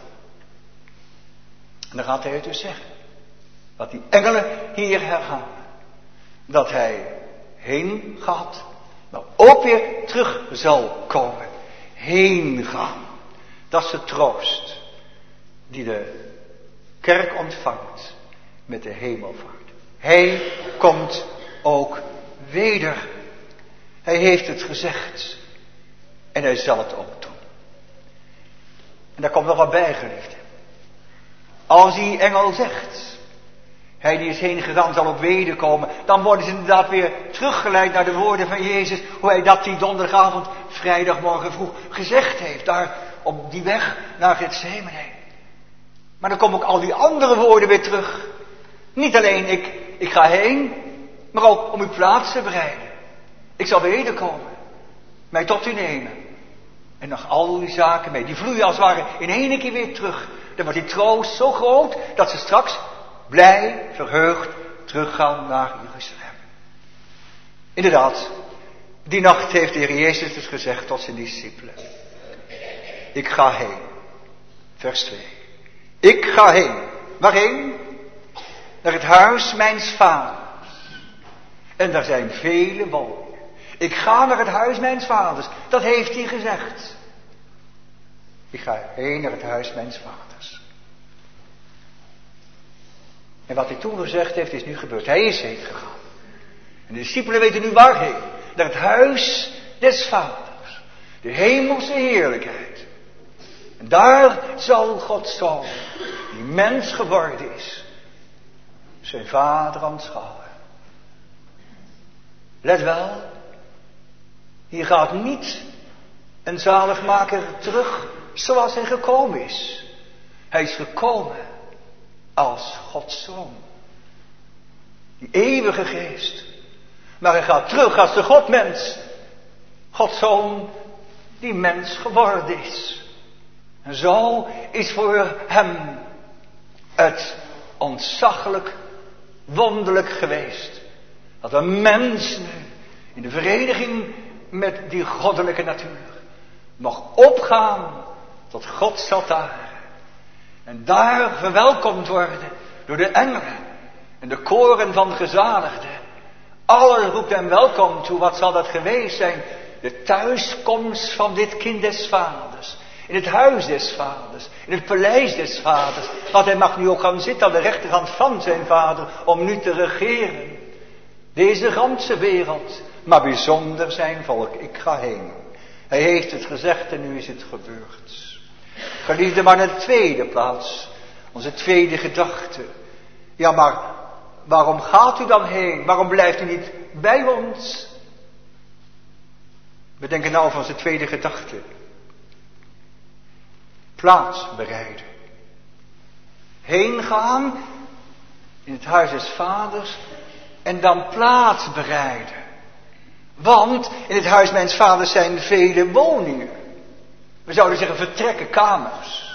En dan gaat hij het dus zeggen. Wat die engelen hier herhalen. Dat hij heen gaat, maar ook weer terug zal komen. Heen gaan. Dat is de troost die de kerk ontvangt met de hemelvaart. Hij komt ook weder. Hij heeft het gezegd. En hij zal het ook doen. En daar komt nog wat bij, geliefden. Als die engel zegt, hij die is heen gegaan zal ook wederkomen, dan worden ze inderdaad weer teruggeleid naar de woorden van Jezus, hoe hij dat die donderdagavond, vrijdagmorgen vroeg gezegd heeft, daar op die weg naar Getsemane. Maar dan komen ook al die andere woorden weer terug. Niet alleen ik ga heen, maar ook om uw plaats te bereiden. Ik zal wederkomen, mij tot u nemen. En nog al die zaken mee, die vloeien als het ware in één keer weer terug. Dan wordt die troost zo groot dat ze straks blij, verheugd teruggaan naar Jeruzalem. Inderdaad, die nacht heeft de Heer Jezus dus gezegd tot zijn discipelen. Ik ga heen. Vers 2. Ik ga heen. Waarheen? Naar het huis mijns vaders. En daar zijn vele woningen. Ik ga naar het huis mijns vaders. Dat heeft hij gezegd. Ik ga heen naar het huis mijns vaders. En wat hij toen gezegd heeft, is nu gebeurd. Hij is heen gegaan. En de discipelen weten nu waarheen. Naar het huis des vaders. De hemelse heerlijkheid. En daar zal Gods Zoon, die mens geworden is, zijn vader aanschouwen. Let wel, hier gaat niet een zaligmaker terug zoals hij gekomen is. Hij is gekomen als Gods Zoon. Die eeuwige geest. Maar hij gaat terug als de Godmens. Gods Zoon die mens geworden is. En zo is voor hem het ontzaglijk wonderlijk geweest. Dat een mens nu in de vereniging met die goddelijke natuur mag opgaan tot Gods altaar. En daar verwelkomd worden door de engelen en de koren van gezaligden. Alle roept hem welkom toe. Wat zal dat geweest zijn? De thuiskomst van dit kind des vaders. In het huis des vaders. In het paleis des vaders. Want hij mag nu ook gaan zitten aan de rechterhand van zijn vader. Om nu te regeren. Deze ganse wereld. Maar bijzonder zijn volk. Ik ga heen. Hij heeft het gezegd en nu is het gebeurd. Geliefde, maar naar de tweede plaats. Onze tweede gedachte. Ja, maar waarom gaat u dan heen? Waarom blijft u niet bij ons? We denken nou van onze tweede gedachte. Plaats bereiden. Heen gaan in het huis des vaders en dan plaats bereiden. Want in het huis mijns vaders zijn vele woningen. We zouden zeggen vertrekken, kamers.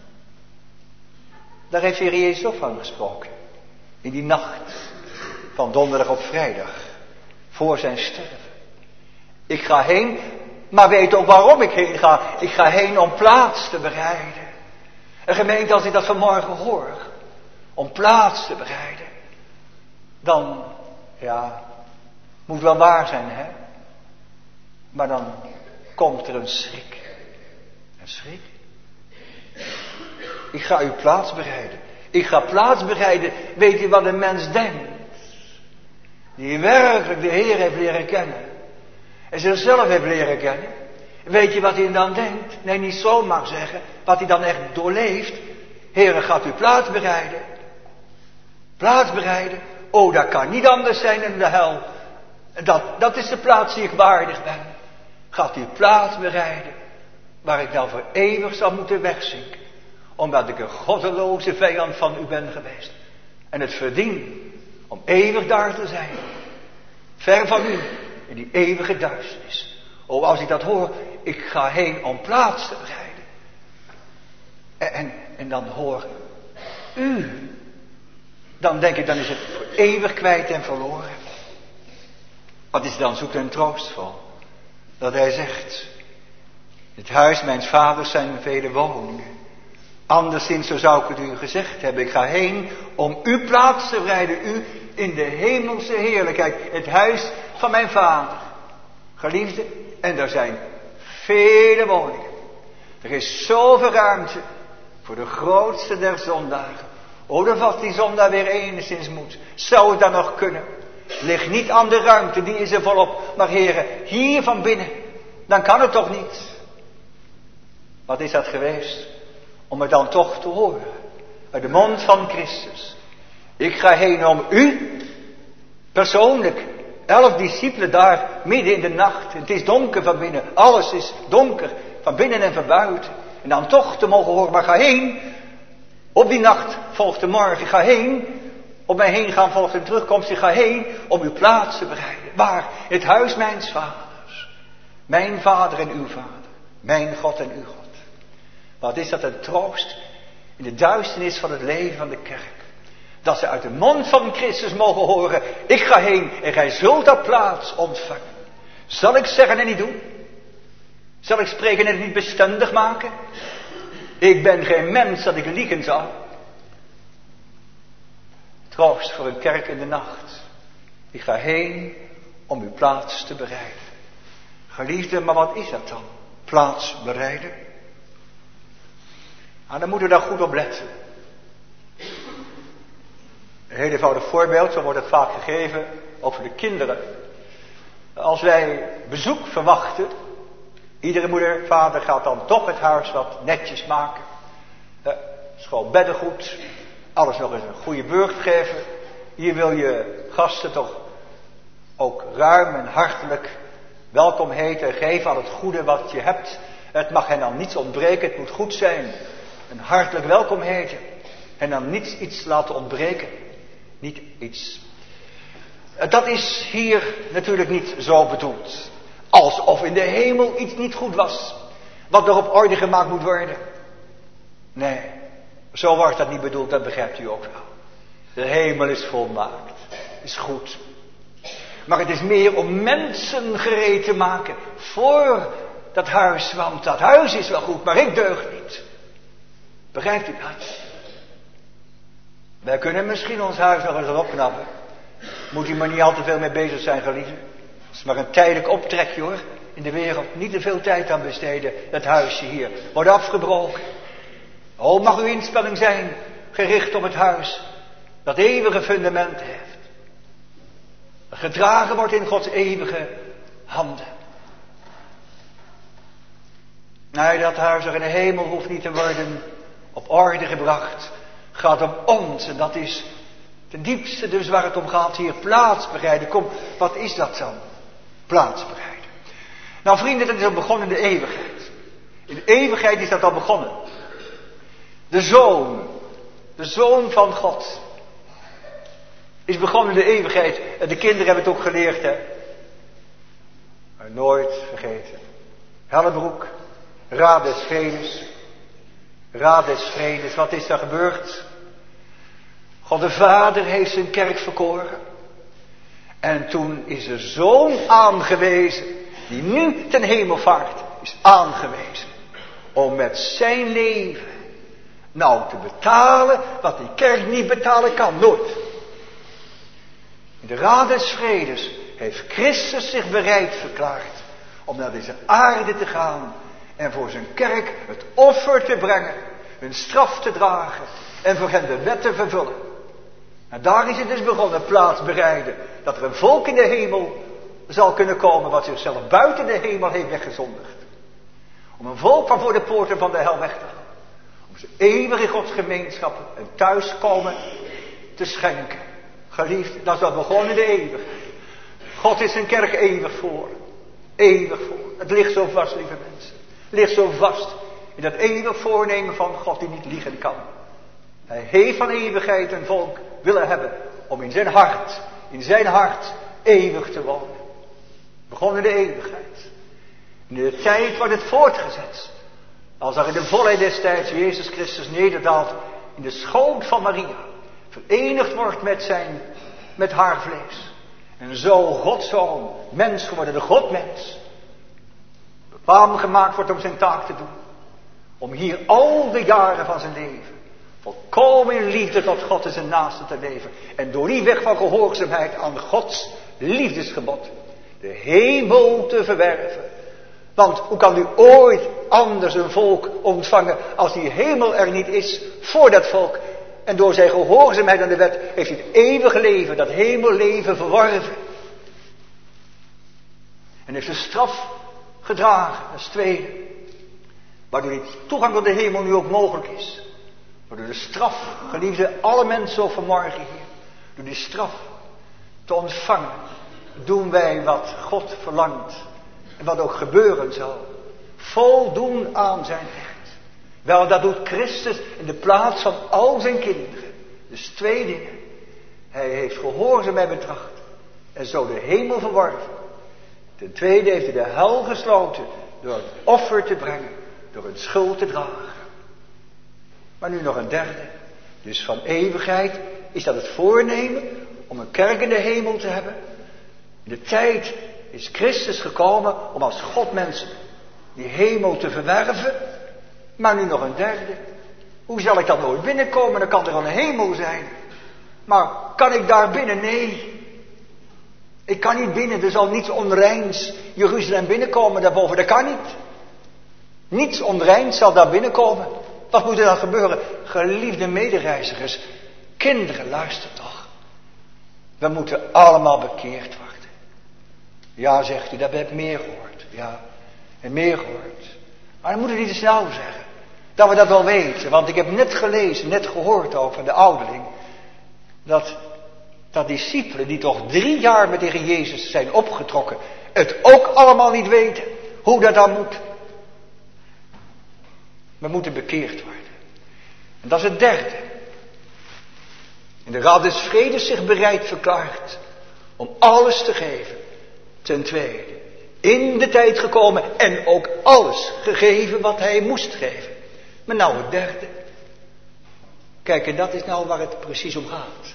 Daar heeft de Heer Jezus ook van gesproken. In die nacht van donderdag op vrijdag. Voor zijn sterven. Ik ga heen, maar weet ook waarom ik heen ga. Ik ga heen om plaats te bereiden. En gemeente, als ik dat vanmorgen hoor. Om plaats te bereiden. Dan, ja, moet wel waar zijn, hè. Maar dan komt er een schrik. Een schrik. Ik ga uw plaats bereiden. Ik ga plaats bereiden. Weet u wat een mens denkt? Die werkelijk de Heer heeft leren kennen. En zichzelf heeft leren kennen. Weet je wat hij dan denkt? Nee, niet zomaar zeggen. Wat hij dan echt doorleeft. Heere, gaat u plaats bereiden. Plaats bereiden. Oh, dat kan niet anders zijn in de hel. Dat is de plaats die ik waardig ben. Gaat u plaats bereiden. Waar ik dan voor eeuwig zal moeten wegzinken. omdat ik een goddeloze vijand van u ben geweest. En het verdien om eeuwig daar te zijn. Ver van u, in die eeuwige duisternis. Oh, als ik dat hoor, ik ga heen om plaats te bereiden. En dan hoor u. Dan denk ik, dan is het voor eeuwig kwijt en verloren. Wat is dan zoet en troostvol? Dat hij zegt, het huis mijns vaders zijn vele woningen. Anderszins zo zou ik het u gezegd hebben. Ik ga heen om uw plaats te bereiden. U in de hemelse heerlijkheid. Het huis van mijn vader. Geliefde, en er zijn vele woningen. Er is zoveel ruimte voor de grootste der zondagen. O, dan valt die zondaar weer enigszins moed. Zou het dan nog kunnen? Ligt niet aan de ruimte, die is er volop. Maar heren, hier van binnen, dan kan het toch niet? Wat is dat geweest? Om het dan toch te horen. Uit de mond van Christus. Ik ga heen om u, persoonlijk, 11 discipelen daar, midden in de nacht. Het is donker van binnen, alles is donker, van binnen en van buiten. En dan toch te mogen horen, maar ga heen. Op die nacht volgt de morgen, ik ga heen. Op mijn heen gaan volgt de terugkomst, ik ga heen om uw plaats te bereiden. Waar? Het huis mijns vaders. Mijn vader en uw vader. Mijn God en uw God. Wat is dat een troost in de duisternis van het leven van de kerk. Dat ze uit de mond van Christus mogen horen. Ik ga heen en gij zult dat plaats ontvangen. Zal ik zeggen en niet doen? Zal ik spreken en het niet bestendig maken? Ik ben geen mens dat ik liegen zou. Troost voor een kerk in de nacht. Ik ga heen om uw plaats te bereiden. Geliefde, maar wat is dat dan? Plaats bereiden? Nou, dan moeten we daar goed op letten. Een heel eenvoudig voorbeeld, zo wordt het vaak gegeven over de kinderen. Als wij bezoek verwachten, iedere moeder, vader gaat dan toch het huis wat netjes maken. Schoon beddengoed, alles nog eens een goede beurt geven. Hier wil je gasten toch ook ruim en hartelijk welkom heten en geven aan het goede wat je hebt. Het mag hen dan niets ontbreken, het moet goed zijn. Een hartelijk welkom heten. En dan niets iets laten ontbreken. Niet iets. Dat is hier natuurlijk niet zo bedoeld. Alsof in de hemel iets niet goed was. Wat nog op orde gemaakt moet worden. Nee, zo wordt dat niet bedoeld, dat begrijpt u ook wel. De hemel is volmaakt. Is goed. Maar het is meer om mensen gereed te maken. Voor dat huis. Want dat huis is wel goed, maar ik deug niet. Begrijpt u dat? Wij kunnen misschien ons huis nog eens opknappen. Moet u maar niet al te veel mee bezig zijn, geliefde. Het is maar een tijdelijk optrekje hoor. In de wereld. Niet te veel tijd aan besteden. Het huisje hier wordt afgebroken. Oh, mag uw inspanning zijn. Gericht op het huis. Dat eeuwige fundament heeft. Dat gedragen wordt in Gods eeuwige handen. Nee, dat huis er in de hemel hoeft niet te worden op orde gebracht. Gaat om ons. En dat is ten diepste dus waar het om gaat hier. Plaats bereiden. Kom, wat is dat dan? Plaats bereiden. Nou vrienden, dat is al begonnen in de eeuwigheid. In de eeuwigheid is dat al begonnen. De Zoon van God, is begonnen in de eeuwigheid. En de kinderen hebben het ook geleerd, hè. Maar nooit vergeten. Hellebroek, Raad des Vredes. Raad des Vredes, wat is daar gebeurd? God de Vader heeft zijn kerk verkoren. En toen is de Zoon aangewezen, die nu ten hemel vaart, is aangewezen. Om met zijn leven nou te betalen wat die kerk niet betalen kan, nooit. In de Raad des Vredes heeft Christus zich bereid verklaard om naar deze aarde te gaan en voor zijn kerk het offer te brengen, hun straf te dragen en voor hen de wet te vervullen. En daar is het dus begonnen, plaats bereiden, dat er een volk in de hemel zal kunnen komen wat zichzelf buiten de hemel heeft weggezondigd. Om een volk van voor de poorten van de hel weg te gaan. Om ze eeuwig in Gods gemeenschappen en thuiskomen te schenken. Geliefd, dat is wat begonnen in de eeuwigheid. God is zijn kerk eeuwig voor. Eeuwig voor. Het ligt zo vast, lieve mensen. Het ligt zo vast in dat eeuwig voornemen van God die niet liegen kan. Hij heeft van eeuwigheid een volk willen hebben om in zijn hart eeuwig te wonen. Begon in de eeuwigheid. In de tijd wordt het voortgezet. Als er in de volheid des tijds Jezus Christus nederdaalt in de schoot van Maria, verenigd wordt met haar vlees. En zo Godszoon, mens geworden, de Godmens, bekwaam gemaakt wordt om zijn taak te doen. Om hier al de jaren van zijn leven volkomen in liefde tot God en zijn naaste te leven. En door die weg van gehoorzaamheid aan Gods liefdesgebod de hemel te verwerven. Want hoe kan u ooit anders een volk ontvangen als die hemel er niet is voor dat volk? En door zijn gehoorzaamheid aan de wet heeft hij het eeuwige leven, dat hemelleven verworven. En heeft de straf gedragen, dat is het tweede. Waardoor die toegang tot de hemel nu ook mogelijk is. Waardoor de straf, geliefde alle mensen ook vanmorgen hier, door die straf te ontvangen, doen wij wat God verlangt. En wat ook gebeuren zal. Voldoen aan zijn recht. Wel, dat doet Christus in de plaats van al zijn kinderen. Dus twee dingen. Hij heeft gehoorzaamheid betracht. En zo de hemel verworven. Ten tweede heeft hij de hel gesloten. Door het offer te brengen. Door een schuld te dragen. Maar nu nog een derde. Dus van eeuwigheid is dat het voornemen om een kerk in de hemel te hebben. In de tijd is Christus gekomen om als Godmens die hemel te verwerven. Maar nu nog een derde. Hoe zal ik dan nooit binnenkomen? Dan kan er wel een hemel zijn. Maar kan ik daar binnen? Nee. Ik kan niet binnen. Er zal niets onreins Jeruzalem binnenkomen daarboven. Dat kan niet. Niets onreins zal daar binnenkomen. Wat moet er dan gebeuren? Geliefde medereizigers, kinderen, luister toch. We moeten allemaal bekeerd worden. Ja, zegt u, dat heb ik meer gehoord. Ja, en meer gehoord. Maar dan moet u niet te snel zeggen. Dat we dat wel weten. Want ik heb net gelezen, net gehoord ook van de ouderling. Dat discipelen die toch 3 jaar met de Heer Jezus zijn opgetrokken. Het ook allemaal niet weten. Hoe dat dan moet. We moeten bekeerd worden. En dat is het derde. En de Raad des Vredes zich bereid verklaart om alles te geven. Ten tweede, in de tijd gekomen en ook alles gegeven wat hij moest geven. Maar nou het derde. Kijk, en dat is nou waar het precies om gaat.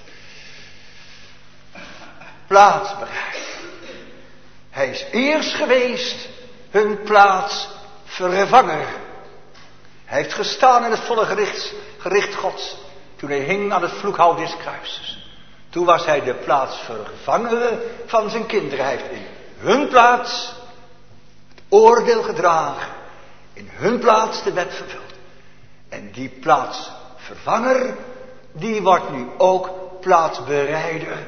Plaatsbereid. Hij is eerst geweest hun plaatsvervanger. Hij heeft gestaan in het volle gericht Gods. Toen hij hing aan het vloekhout des kruises. Toen was hij de plaatsvervanger van zijn kinderen. Hij heeft in hun plaats het oordeel gedragen. In hun plaats de wet vervuld. En die plaatsvervanger, die wordt nu ook plaatsbereider.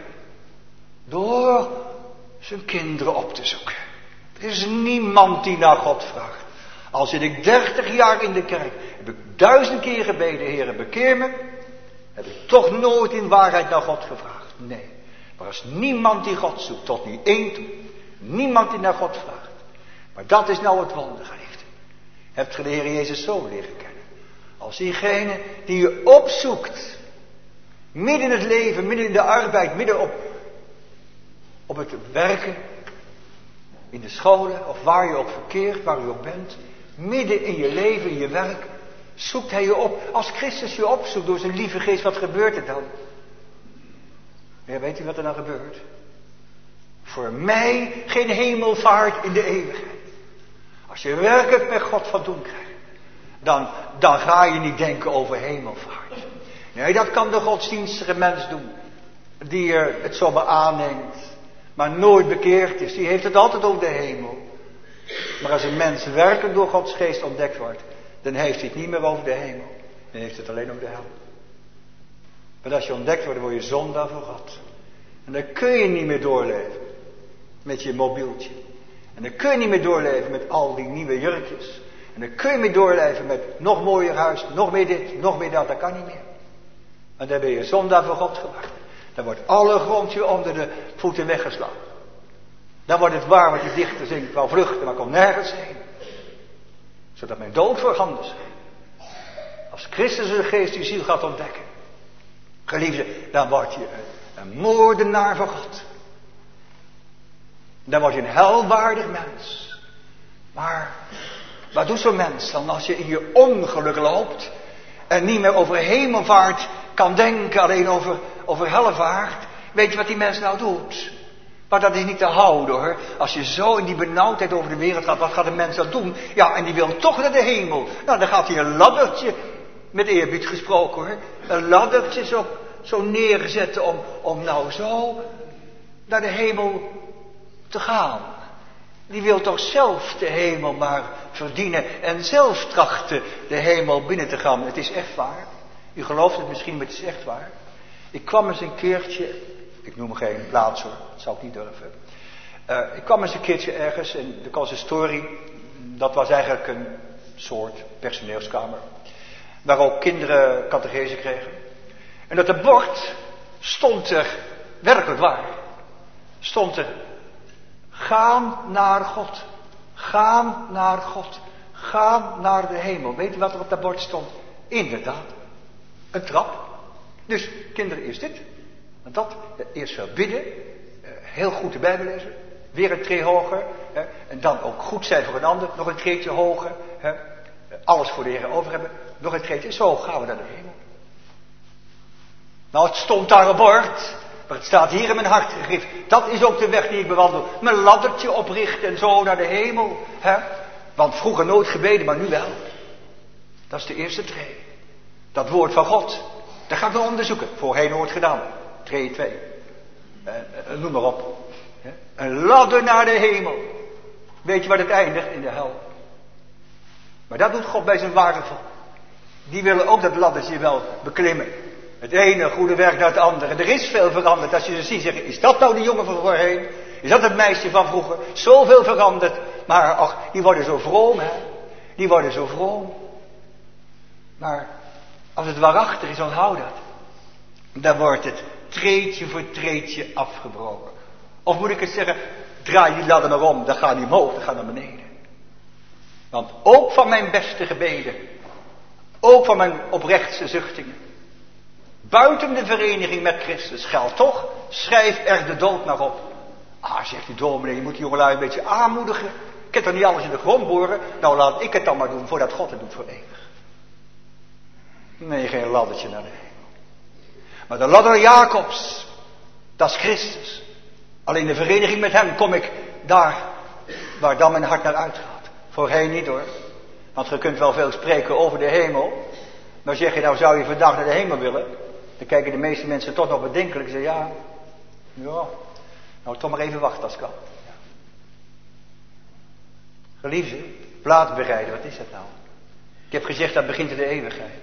Door zijn kinderen op te zoeken. Er is niemand die naar God vraagt. Al zit ik 30 jaar in de kerk, heb ik 1000 keer gebeden, Heere, bekeer me. Heb ik toch nooit in waarheid naar God gevraagd. Nee, maar er is niemand die God zoekt, tot nu 1 toe. Niemand die naar God vraagt. Maar dat is nou het wonder, geliefde. Hebt ge de Heer Jezus zo leren kennen? Als diegene die je opzoekt. Midden in het leven, midden in de arbeid, midden op het werken. In de scholen, of waar je ook verkeert, waar u ook bent. Midden in je leven, in je werk. Zoekt hij je op. Als Christus je opzoekt door zijn lieve geest, wat gebeurt er dan? Ja, weet u wat er dan gebeurt? Voor mij geen hemelvaart in de eeuwigheid. Als je werkelijk met God van doen krijgt, dan ga je niet denken over hemelvaart. Nee, dat kan de godsdienstige mens doen. Die er het zomaar aanneemt, maar nooit bekeerd is. Die heeft het altijd over de hemel. Maar als een mens werkelijk door Gods geest ontdekt wordt, dan heeft hij het niet meer over de hemel. Dan heeft het alleen over de hel. Maar als je ontdekt wordt, dan word je zondaar voor God. En dan kun je niet meer doorleven met je mobieltje. En dan kun je niet meer doorleven met al die nieuwe jurkjes. En dan kun je meer doorleven met nog mooier huis, nog meer dit, nog meer dat. Dat kan niet meer. En dan ben je zondaar voor God geworden. Dan wordt alle grond je onder de voeten weggeslagen. Dan wordt het waar wat die dichter zingt, wel vluchten, maar komt nergens heen. Zodat mijn dood voorhanden is. Als Christus de geest die ziel gaat ontdekken. Geliefde, dan word je een moordenaar voor God. Dan word je een helwaardig mens. Maar wat doet zo'n mens dan als je in je ongeluk loopt en niet meer over hemelvaart kan denken, alleen over hellevaart? Weet je wat die mens nou doet? Maar dat is niet te houden hoor. Als je zo in die benauwdheid over de wereld gaat, wat gaat een mens dan doen? Ja, en die wil toch naar de hemel. Nou, dan gaat hij een laddertje, met eerbied gesproken hoor, een laddertje zo neerzetten om nou zo naar de hemel te gaan. Die wil toch zelf de hemel maar verdienen en zelf trachten de hemel binnen te gaan. Het is echt waar. U gelooft het misschien, maar het is echt waar. Ik kwam eens een keertje, ik noem geen plaats hoor, dat zou ik niet durven. Ik kwam eens een keertje ergens in de consistorie, dat was eigenlijk een soort personeelskamer, waar ook kinderen catechese kregen. En op het bord stond er, werkelijk waar, stond er: gaan naar God, gaan naar God, gaan naar de hemel. Weet u wat er op dat bord stond? Inderdaad, een trap. Dus kinderen, eerst dit, en dat, eerst veel bidden, heel goed de Bijbel lezen, weer een tree hoger, en dan ook goed zijn voor een ander, nog een treetje hoger, alles voor de Heer over hebben, nog een treetje, zo gaan we naar de hemel. Nou, het stond daar op bord, maar het staat hier in mijn hart gegrift. Dat is ook de weg die ik bewandel. Mijn laddertje oprichten en zo naar de hemel. Want vroeger nooit gebeden, maar nu wel. Dat is de eerste tree. Dat woord van God. Dat ga ik nog onderzoeken. Voorheen nooit gedaan. Tree 2. Noem maar op. Een ladder naar de hemel. Weet je waar het eindigt? In de hel. Maar dat doet God bij zijn ware volk. Die willen ook dat laddertje wel beklimmen. Het ene goede werk naar het andere. Er is veel veranderd. Als je ze ziet zeggen, is dat nou de jongen van voorheen? Is dat het meisje van vroeger? Zoveel veranderd. Maar ach, die worden zo vroom, hè. Die worden zo vroom. Maar als het waarachtig is, onthoud dat. Dan wordt het treetje voor treetje afgebroken. Of moet ik het zeggen, draai die ladder maar om. Dan gaat die omhoog, dan gaat naar beneden. Want ook van mijn beste gebeden. Ook van mijn oprechtste zuchtingen. Buiten de vereniging met Christus geldt toch, schrijf er de dood maar op. Ah, zegt die dominee, je moet die jongelui een beetje aanmoedigen. Ik kan toch niet alles in de grond boren? Nou, laat ik het dan maar doen, voordat God het doet voor eeuwig. Nee, geen laddertje naar de hemel. Maar de ladder Jacobs, dat is Christus. Alleen de vereniging met hem kom ik daar, waar dan mijn hart naar uitgaat. Voorheen niet hoor. Want je kunt wel veel spreken over de hemel. Maar zeg je nou, zou je vandaag naar de hemel willen? Dan kijken de meeste mensen toch nog bedenkelijk en zeggen, ja, nou toch maar even wachten als het kan. Ja. Geliefde, plaats bereiden, wat is dat nou? Ik heb gezegd, dat begint in de eeuwigheid.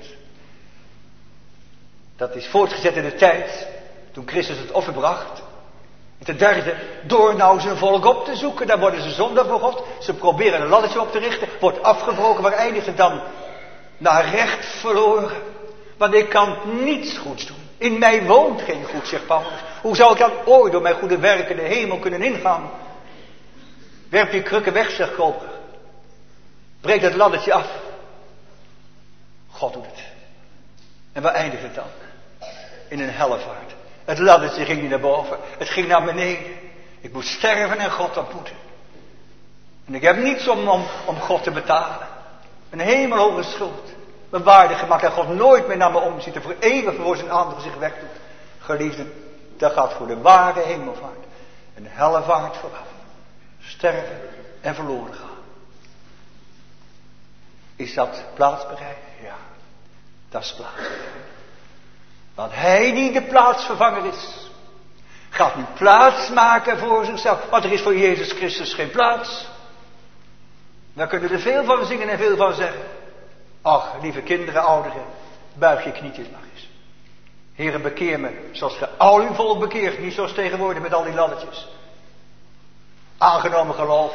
Dat is voortgezet in de tijd, toen Christus het offer bracht. En ten derde, door nou zijn volk op te zoeken, dan worden ze zondaar voor God. Ze proberen een laddertje op te richten, wordt afgebroken, waar eindigt het dan? Naar recht verloren. Want ik kan niets goeds doen. In mij woont geen goed, zegt Paulus. Hoe zou ik dan ooit door mijn goede werken de hemel kunnen ingaan? Werp je krukken weg, zegt Koper. Breek dat laddertje af. God doet het. En waar eindigt het dan? In een hellevaart. Het laddertje ging niet naar boven. Het ging naar beneden. Ik moet sterven en God ontmoeten. En ik heb niets om God te betalen. Een hemelhoge schuld. Mijn waarde gemaakt dat God nooit meer naar me omziet en voor eeuwig voor zijn aandacht zich wegdoet. Geliefden, dat gaat voor de ware hemelvaart. Een hellevaart vooraf. Sterven en verloren gaan. Is dat plaatsbereiden? Ja, dat is plaatsbereiden. Want hij die de plaatsvervanger is, gaat nu plaats maken voor zichzelf. Want er is voor Jezus Christus geen plaats. Daar kunnen er veel van zingen en veel van zeggen. Ach, lieve kinderen, ouderen, buig je knietjes maar eens. Heere, bekeer me, zoals ge al uw volk bekeert, niet zoals tegenwoordig met al die laddertjes. Aangenomen geloof.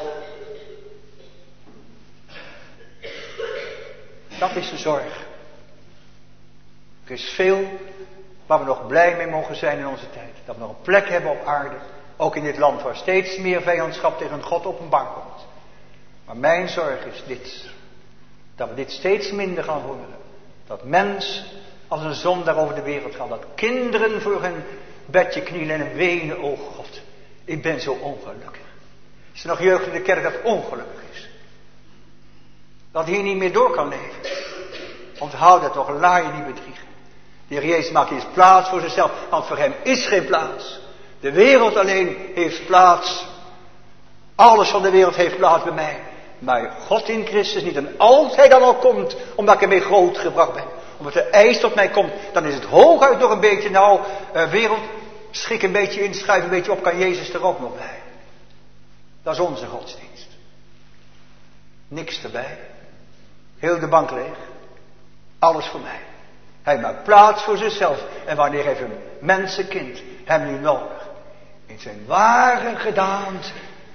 Dat is de zorg. Er is veel waar we nog blij mee mogen zijn in onze tijd. Dat we nog een plek hebben op aarde, ook in dit land waar steeds meer vijandschap tegen God openbaar komt. Maar mijn zorg is dit. dat we dit steeds minder gaan horen. Dat mens als een zondaar over de wereld gaat. Dat kinderen voor hun bedje knielen en wenen. Oh God, ik ben zo ongelukkig. Is er nog jeugd in de kerk dat ongelukkig is? Dat hier niet meer door kan leven. Onthoud dat toch, laat je niet bedriegen. De Heer Jezus maakt eerst plaats voor zichzelf, want voor hem is geen plaats. De wereld alleen heeft plaats. Alles van de wereld heeft plaats bij mij. Maar God in Christus niet. En als hij dan al komt, omdat ik ermee grootgebracht ben, omdat de eis tot mij komt, dan is het hooguit nog een beetje, wereld, schik een beetje in, schuif een beetje op, kan Jezus er ook nog bij. Dat is onze godsdienst. Niks erbij. Heel de bank leeg. Alles voor mij. Hij maakt plaats voor zichzelf. En wanneer heeft een mensenkind hem nu nodig? In zijn ware gedaante.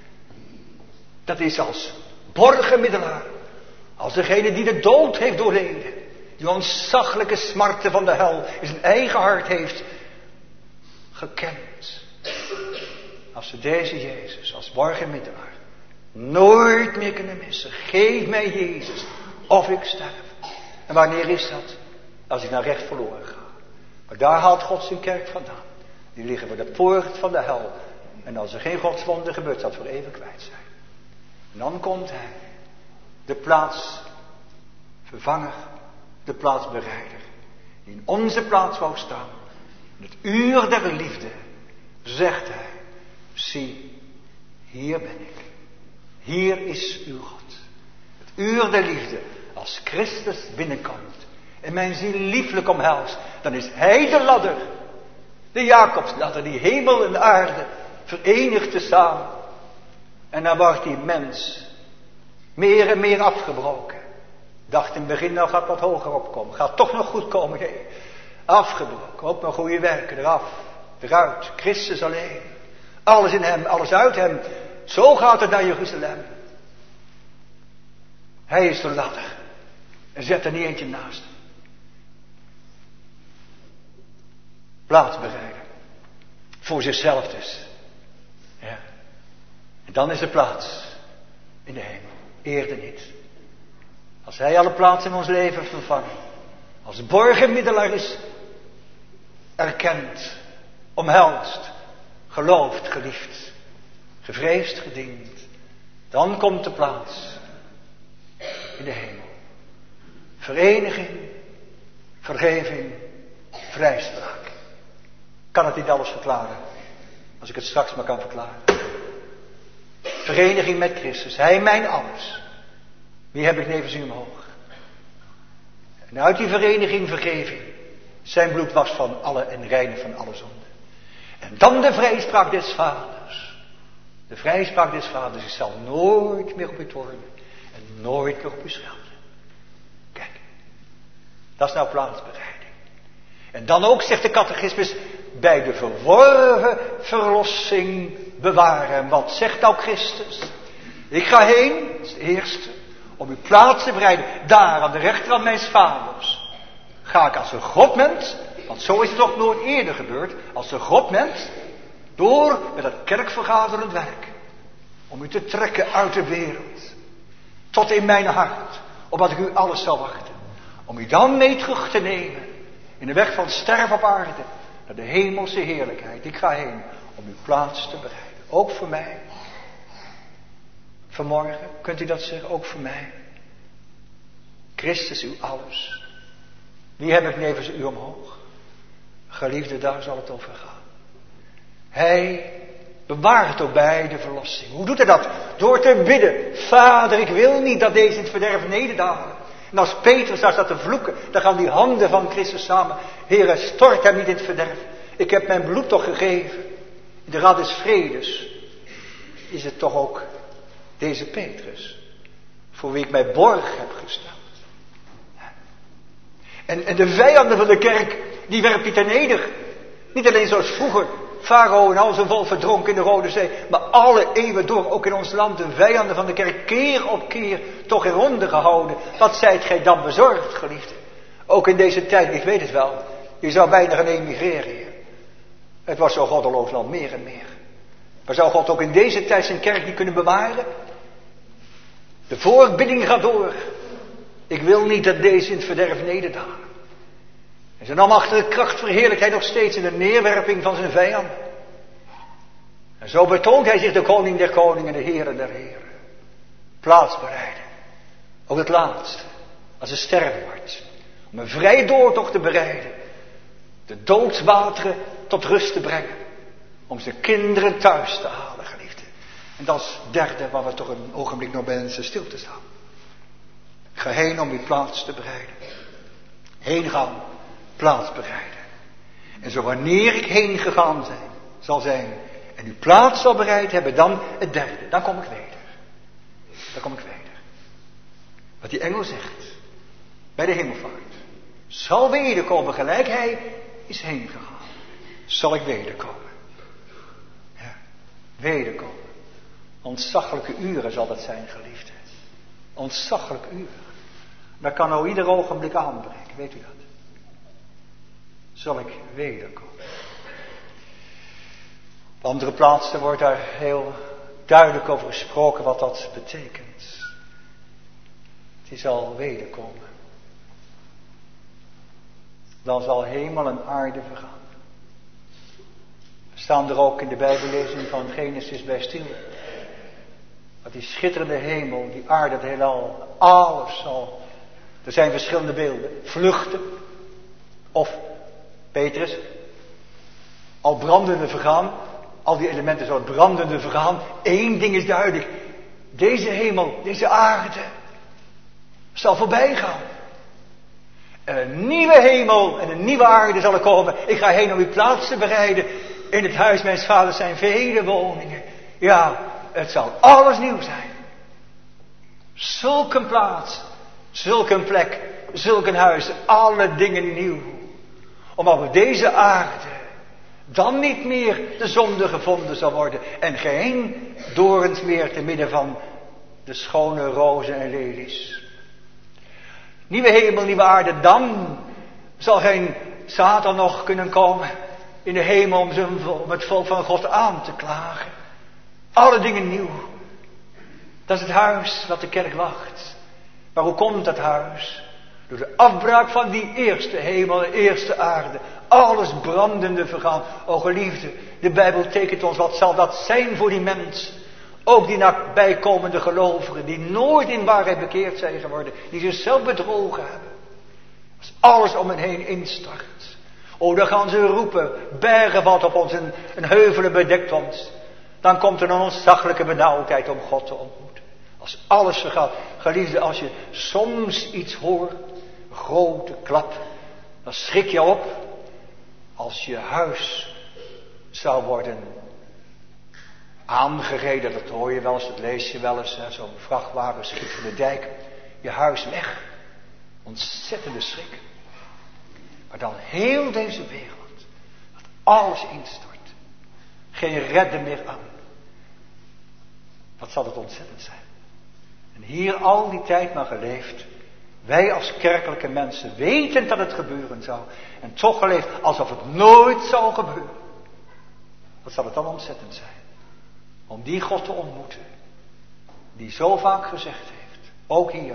Dat is als borgenmiddelaar. Als degene die de dood heeft doorleden. Die ontzaglijke smarten van de hel in zijn eigen hart heeft gekend. Als ze deze Jezus als borgenmiddelaar nooit meer kunnen missen. Geef mij Jezus of ik sterf. En wanneer is dat? Als ik naar recht verloren ga. Maar daar haalt God zijn kerk vandaan. Die liggen voor de poort van de hel. En als er geen godswonder gebeurt, zal het voor eeuwig kwijt zijn. En dan komt hij. De plaatsvervanger. De plaatsbereider. Die in onze plaats wou staan. In het uur der liefde. Zegt hij. Zie, hier ben ik. Hier is uw God. Het uur der liefde. Als Christus binnenkomt. En mijn ziel lieflijk omhelst. Dan is hij de ladder. De Jacobsladder. Die hemel en aarde verenigt tezamen. En dan wordt die mens meer en meer afgebroken. Dacht in het begin, nou gaat wat hoger opkomen. Gaat toch nog goed komen. Nee. Afgebroken. Ook mijn goede werken eraf. Eruit. Christus alleen. Alles in hem. Alles uit hem. Zo gaat het naar Jeruzalem. Hij is de ladder. En zet er niet eentje naast. Plaatsbereiden. Voor zichzelf dus. Ja. En dan is er plaats. In de hemel. Eerder niet. Als hij alle plaatsen in ons leven vervangt. Als borgenmiddelaar is. Erkend. Omhelst. Geloofd. Geliefd. Gevreesd. Gediend. Dan komt de plaats. In de hemel. Vereniging. Vergeving. Vrijspraak. Kan het niet alles verklaren. Als ik het straks maar kan verklaren. Vereniging met Christus. Hij mijn alles. Wie heb ik nevens u omhoog? En uit die vereniging vergeving. Zijn bloed was van alle en reine van alle zonde. En dan de vrijspraak des vaders. De vrijspraak des vaders. Ik zal nooit meer op u toornen. En nooit meer op u schelden. Kijk. Dat is nou plaatsbereiding. En dan ook, zegt de catechismus, bij de verworven verlossing bewaren. Wat zegt nou Christus? Ik ga heen, dat is het eerste, om uw plaats te bereiden. Daar aan de rechterhand mijns vaders. Ga ik als een godmens, want zo is het toch nooit eerder gebeurd, als een godmens, door met dat kerkvergaderend werk. Om u te trekken uit de wereld. Tot in mijn hart, opdat ik u alles zal wachten. Om u dan mee terug te nemen. In de weg van sterf op aarde. Naar de hemelse heerlijkheid. Ik ga heen om uw plaats te bereiden. Ook voor mij. Vanmorgen, kunt u dat zeggen? Ook voor mij. Christus uw alles. Wie heb ik nevens u omhoog? Geliefde, daar zal het over gaan. Hij bewaart ook bij de verlossing. Hoe doet hij dat? Door te bidden. Vader, ik wil niet dat deze in het verderf nederdalen. En als Petrus daar staat te vloeken, dan gaan die handen van Christus samen. Heere, stort hem niet in het verderf. Ik heb mijn bloed toch gegeven. In de raad des vredes is het toch ook deze Petrus, voor wie ik mij borg heb gesteld. En de vijanden van de kerk, die werpt hij ter neder. Niet alleen zoals vroeger, Farao en al zijn volk verdronken in de Rode Zee, maar alle eeuwen door, ook in ons land, de vijanden van de kerk, keer op keer toch eronder gehouden. Wat zijt gij dan bezorgd, geliefde? Ook in deze tijd, ik weet het wel, je zou bijna gaan emigreren hier. Het was zo goddeloos land, meer en meer. Maar zou God ook in deze tijd zijn kerk niet kunnen bewaren? De voorbidding gaat door. Ik wil niet dat deze in het verderf nederdalen. En zijn almachtige kracht verheerlijkt hij nog steeds in de neerwerping van zijn vijand. En zo betoont hij zich de koning der koningen, de heren der heren. Plaats bereiden. Ook het laatste. Als ze sterven wordt. Om een vrij doortocht te bereiden. De doodswateren tot rust te brengen. Om zijn kinderen thuis te halen, geliefde. En dat is het derde waar we toch een ogenblik nog bij stil te staan. Ga heen om uw plaats te bereiden. Heen gaan, plaats bereiden. En zo wanneer ik heen gegaan zal zijn en uw plaats zal bereid hebben, dan het derde. Dan kom ik weder. Dan kom ik weder. Wat die engel zegt bij de hemelvaart. Zal wederkomen gelijk hij is heen gegaan. Zal ik wederkomen. Ja, wederkomen. Ontzaglijke uren zal dat zijn, geliefde. Ontzaglijke uren. Dat kan nou ieder ogenblik aanbreken, weet u dat? Zal ik wederkomen. Op andere plaatsen wordt daar heel duidelijk over gesproken wat dat betekent. Het zal wederkomen. Dan zal hemel en aarde vergaan. We staan er ook in de Bijbellezing van Genesis bij stil. Dat die schitterende hemel, die aarde, het heelal, alles zal. Er zijn verschillende beelden. Vluchten. Of, Petrus, al brandende vergaan. Al die elementen zullen brandende vergaan. Eén ding is duidelijk. Deze hemel, deze aarde, zal voorbij gaan. Een nieuwe hemel en een nieuwe aarde zal er komen. Ik ga heen om uw plaats te bereiden. In het huis mijns vaders zijn vele woningen. Ja, het zal alles nieuw zijn. Zulk een plaats, zulk een plek, zulk een huis, alle dingen nieuw. Omdat op deze aarde dan niet meer de zonde gevonden zal worden. En geen dorens meer te midden van de schone rozen en lelies. Nieuwe hemel, nieuwe aarde, dan zal geen Satan nog kunnen komen in de hemel om het volk van God aan te klagen. Alle dingen nieuw. Dat is het huis wat de kerk wacht. Maar hoe komt dat huis? Door de afbraak van die eerste hemel en eerste aarde. Alles brandende vergaan. O geliefde, de Bijbel tekent ons, wat zal dat zijn voor die mens? Ook die nabijkomende gelovigen, die nooit in waarheid bekeerd zijn geworden. Die zichzelf bedrogen hebben. Als alles om hen heen instart. O, dan gaan ze roepen, bergen valt op ons, een heuvelen bedekt ons. Dan komt er een ontzaglijke benauwdheid om God te ontmoeten. Als alles vergaat. Geliefde, als je soms iets hoort, een grote klap, dan schrik je op. Als je huis zou worden aangereden, dat hoor je wel eens, dat lees je wel eens, zo'n vrachtwagen schiet van de dijk, je huis weg. Ontzettende schrik. Maar dan heel deze wereld, dat alles instort. Geen redden meer aan. Wat zal het ontzettend zijn. En hier al die tijd maar geleefd. Wij als kerkelijke mensen weten dat het gebeuren zou. En toch geleefd alsof het nooit zou gebeuren. Wat zal het dan ontzettend zijn. Om die God te ontmoeten. Die zo vaak gezegd heeft. Ook hier.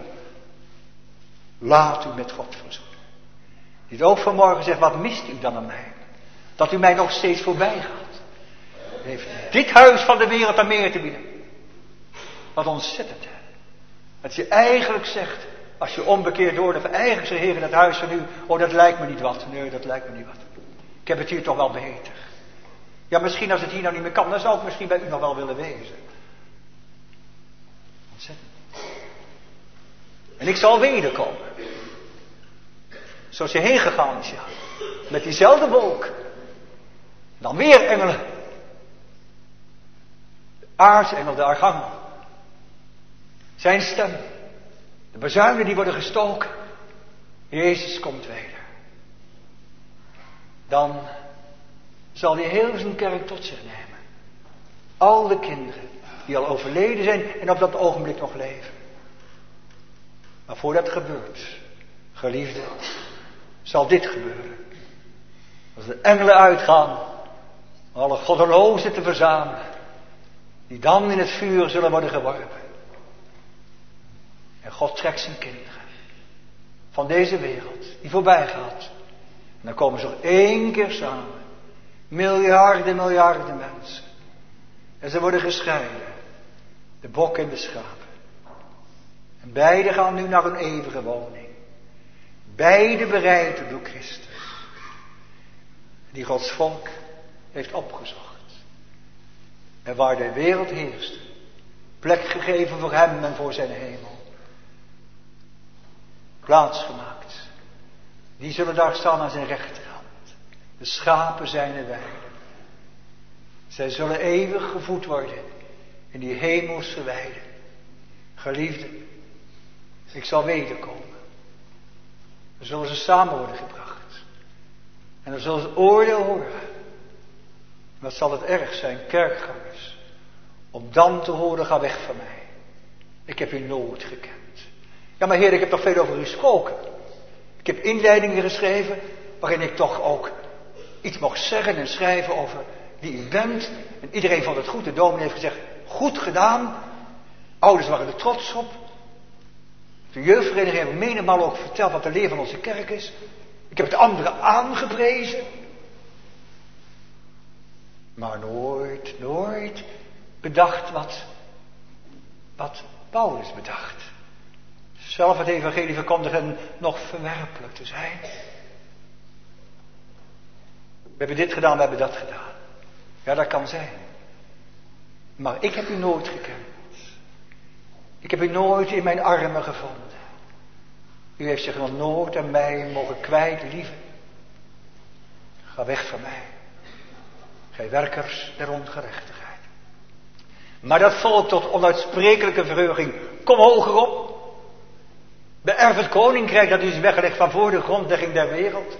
Laat u met God verzoenen. Die het ook vanmorgen zegt, wat mist u dan aan mij? Dat u mij nog steeds voorbij gaat. U heeft dit huis van de wereld aan meer te bieden. Wat ontzettend. Hè? Dat je eigenlijk zegt, als je onbekeerd wordt, of eigenlijk zegt, Heer, dat huis van u, oh dat lijkt me niet wat. Nee, dat lijkt me niet wat. Ik heb het hier toch wel beter. Ja, misschien als het hier nou niet meer kan, dan zou ik misschien bij u nog wel willen wezen. Ontzettend. En ik zal wederkomen. Zoals je heen gegaan is, ja. Met diezelfde wolk. Dan weer engelen. De aartsengel, de archangel. Zijn stem. De bazuinen die worden gestoken. Jezus komt weder. Dan zal hij heel zijn kerk tot zich nemen. Al de kinderen die al overleden zijn en op dat ogenblik nog leven. Maar voordat het gebeurt, geliefde, zal dit gebeuren. Als de engelen uitgaan, om alle goddelozen te verzamelen, die dan in het vuur zullen worden geworpen. En God trekt zijn kinderen van deze wereld die voorbij gaat. En dan komen ze nog 1 keer samen. Miljarden mensen. En ze worden gescheiden. De bok en de schapen. En beide gaan nu naar een eeuwige woning. Beide bereid door Christus. Die Gods volk heeft opgezocht. En waar de wereld heerst. Plek gegeven voor hem en voor zijn hemel. Plaats gemaakt. Die zullen daar staan aan zijn rechterhand. De schapen zijn de weiden. Zij zullen eeuwig gevoed worden in die hemelse weiden. Geliefden, ik zal wederkomen. Dan zullen ze samen worden gebracht. En dan zullen ze oordeel horen. Wat zal het erg zijn, kerkgangers, om dan te horen, ga weg van mij. Ik heb u nooit gekend. Ja, maar Heer, ik heb toch veel over u gesproken. Ik heb inleidingen geschreven, waarin ik toch ook iets mocht zeggen en schrijven over wie u bent. En iedereen vond het goed. De dominee heeft gezegd, goed gedaan. Ouders waren er trots op. De jeugdvereniging heeft menigmaal ook verteld wat de leer van onze kerk is. Ik heb het anderen aangeprezen. Maar nooit bedacht wat Paulus bedacht. Zelf het evangelie verkondigen nog verwerpelijk te zijn. We hebben dit gedaan, we hebben dat gedaan. Ja, dat kan zijn. Maar ik heb u nooit gekend. Ik heb u nooit in mijn armen gevonden. U heeft zich nog nooit aan mij mogen kwijt, lieve. Ga weg van mij. Gij werkers der ongerechtigheid. Maar dat volk tot onuitsprekelijke verheuging. Kom hoger op. Beërf het koninkrijk dat u is weggelegd van voor de grondlegging der wereld.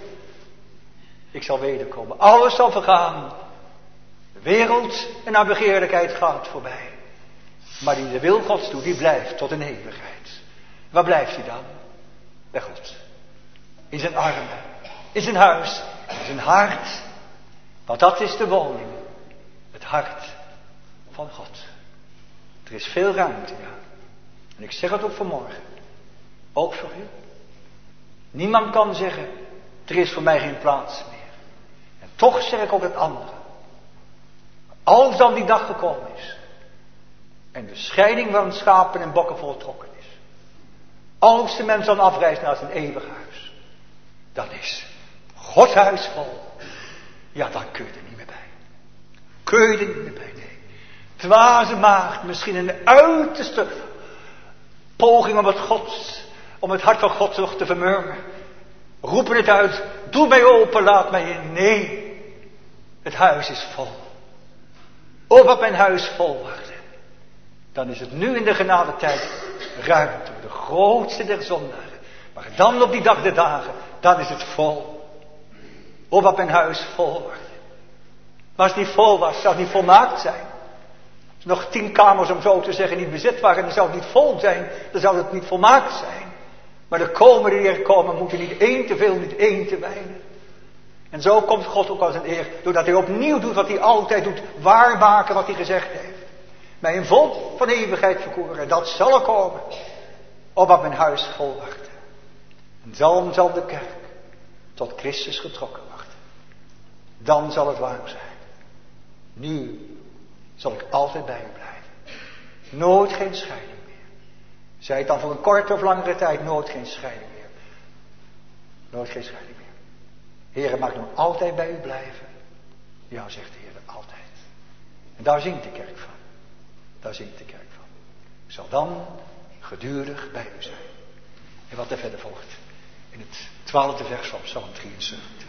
Ik zal wederkomen. Alles zal vergaan. De wereld en haar begeerlijkheid gaat voorbij. Maar die de wil Gods doet, die blijft tot een eeuwigheid. Waar blijft hij dan? Bij God. In zijn armen. In zijn huis. In zijn hart. Want dat is de woning. Het hart van God. Er is veel ruimte, ja. En ik zeg het ook vanmorgen. Ook voor u. Niemand kan zeggen, er is voor mij geen plaats meer. En toch zeg ik ook het andere. Als dan die dag gekomen is. En de scheiding van schapen en bokken voltrokken is. Als de mens dan afreist naar zijn eeuwig huis. Dan is Gods huis vol. Ja, dan kun je er niet meer bij. Kun je er niet meer bij, nee. Dwaze maagd, misschien een uiterste poging om het hart van God nog te vermurwen. Roepen het uit, doe mij open, laat mij in. Nee, het huis is vol. Opdat mijn huis vol wordt. Dan is het nu in de genadetijd ruimte voor de grootste der zondaren. Maar dan op die dag der dagen, dan is het vol. Opdat mijn huis vol wordt. Maar als het niet vol was, zou het niet volmaakt zijn. Als nog 10 kamers, om zo te zeggen, niet bezet waren, dan zou het niet vol zijn. Dan zou het niet volmaakt zijn. Maar de komende die er komen, moeten niet 1 te veel, niet 1 te weinig. En zo komt God ook als een eer, doordat hij opnieuw doet wat hij altijd doet, waarmaken wat hij gezegd heeft. Mij een volk van eeuwigheid verkoren, dat zal er komen, opdat mijn huis vol wordt. En dan zal de kerk tot Christus getrokken worden. Dan zal het waar zijn. Nu zal ik altijd bij u blijven. Nooit geen scheiding meer. Zij het dan voor een korte of langere tijd, nooit geen scheiding meer. Nooit geen scheiding meer. Heere, mag ik nog altijd bij u blijven? Ja, zegt de Heer, altijd. En daar zingt de kerk van. Daar zingt de kerk van. Ik zal dan gedurig bij u zijn. En wat er verder volgt. In het 12e vers van Psalm 73.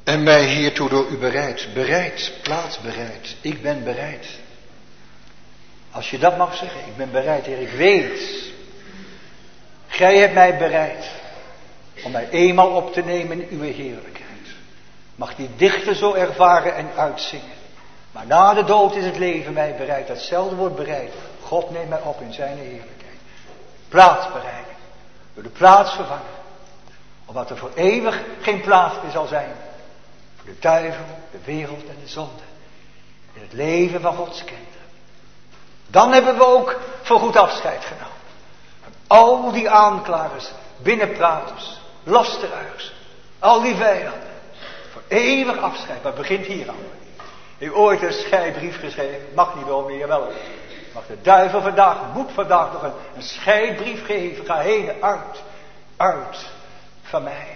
En mij hiertoe door u bereid. Bereid, plaats bereid. Ik ben bereid. Als je dat mag zeggen, ik ben bereid, Heer, ik weet. Gij hebt mij bereid om mij eenmaal op te nemen in uw heerlijkheid. Mag die dichter zo ervaren en uitzingen. Maar na de dood is het leven mij bereid. Datzelfde wordt bereid. God neemt mij op in zijn heerlijkheid. Plaatsbereiding. Door de plaats vervangen. Omdat er voor eeuwig geen plaats meer zal zijn. Voor de duivel, de wereld en de zonde. In het leven van Gods kinderen. Dan hebben we ook voorgoed afscheid genomen. Van al die aanklagers, binnenpraters, lasteraars. Al die vijanden. Voor eeuwig afscheid. Maar het begint hier aan. Ik heb ooit een scheidbrief geschreven. Mag niet wel meer, wel. Mag de duivel vandaag, moet vandaag nog een scheidbrief geven. Ga heen, uit van mij.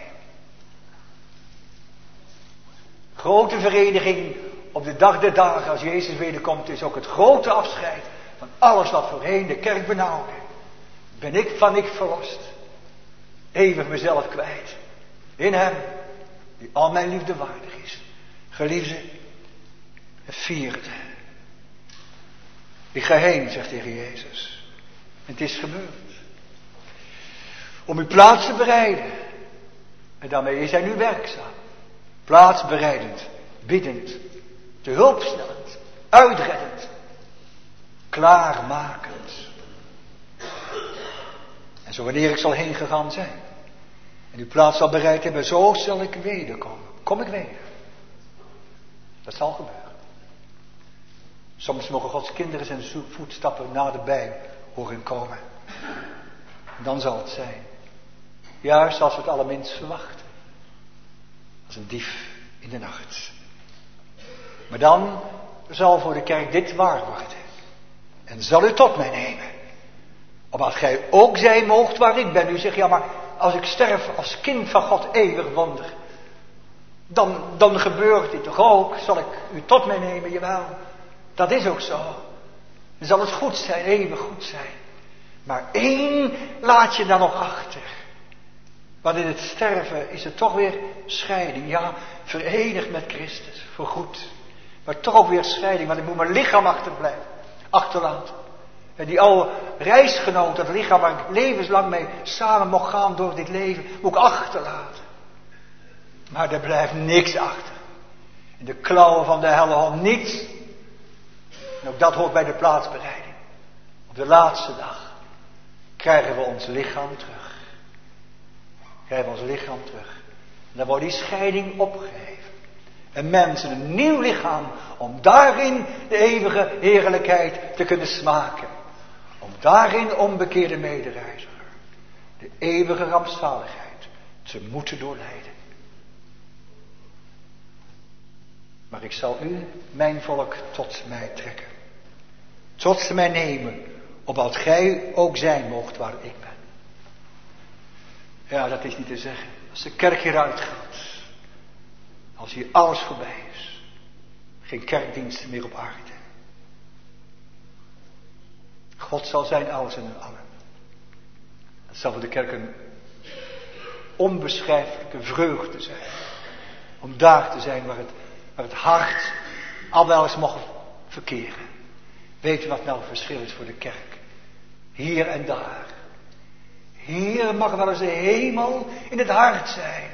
Grote vereniging op de dag der dagen als Jezus wederkomt is ook het grote afscheid van alles wat voorheen de kerk benauwde. Ben ik van ik verlost. Eeuwig mezelf kwijt. In hem, die al mijn liefde waardig is. Geliefde, vierde. Ik ga heen, zegt de Heer Jezus. En het is gebeurd. Om uw plaats te bereiden. En daarmee is hij nu werkzaam. Plaatsbereidend, biddend, te hulpstellend, uitreddend, klaarmakend. En zo wanneer ik zal heen gegaan zijn. En uw plaats zal bereid hebben, zo zal ik wederkomen. Kom ik weer. Dat zal gebeuren. Soms mogen Gods kinderen zijn voetstappen naderbij horen komen. En dan zal het zijn. Juist als we het allerminst verwachten. Als een dief in de nacht. Maar dan zal voor de kerk dit waar worden. En zal u tot mij nemen. Opdat gij ook zijn moogt waar ik ben. U zegt, ja maar als ik sterf als kind van God eeuwig wonder. Dan gebeurt dit toch ook. Zal ik u tot mij nemen, jawel. Dat is ook zo. Dan zal het goed zijn, eeuwig goed zijn. Maar één laat je dan nog achter. Want in het sterven is het toch weer scheiding. Ja, verenigd met Christus, voorgoed. Maar toch ook weer scheiding, want ik moet mijn lichaam achterlaten. En die oude reisgenoot, dat lichaam waar ik levenslang mee samen mocht gaan door dit leven, moet ik achterlaten. Maar er blijft niks achter. In de klauwen van de hellehond niets. En ook dat hoort bij de plaatsbereiding. Op de laatste dag krijgen we ons lichaam terug. Krijgen we ons lichaam terug. En dan wordt die scheiding opgeheven. En mensen een nieuw lichaam om daarin de eeuwige heerlijkheid te kunnen smaken. Om daarin onbekeerde medereiziger de eeuwige rampzaligheid te moeten doorlijden. Maar ik zal u, mijn volk, tot mij trekken. Tot mij nemen, opdat gij ook zijn moogt waar ik ben. Ja, dat is niet te zeggen. Als de kerk hieruit gaat. Als hier alles voorbij is. Geen kerkdiensten meer op aarde. God zal zijn alles en allen. Het zal voor de kerk een onbeschrijfelijke vreugde zijn. Om daar te zijn waar het hart al wel eens mocht verkeren. Weet u wat nou het verschil is voor de kerk? Hier en daar. Hier mag wel eens de hemel in het hart zijn.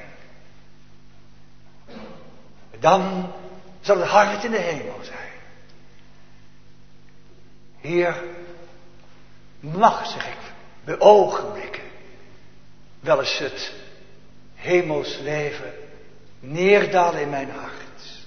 Dan zal het hart in de hemel zijn. Hier mag, zeg ik, bij ogenblikken wel eens het hemels leven neerdalen in mijn hart.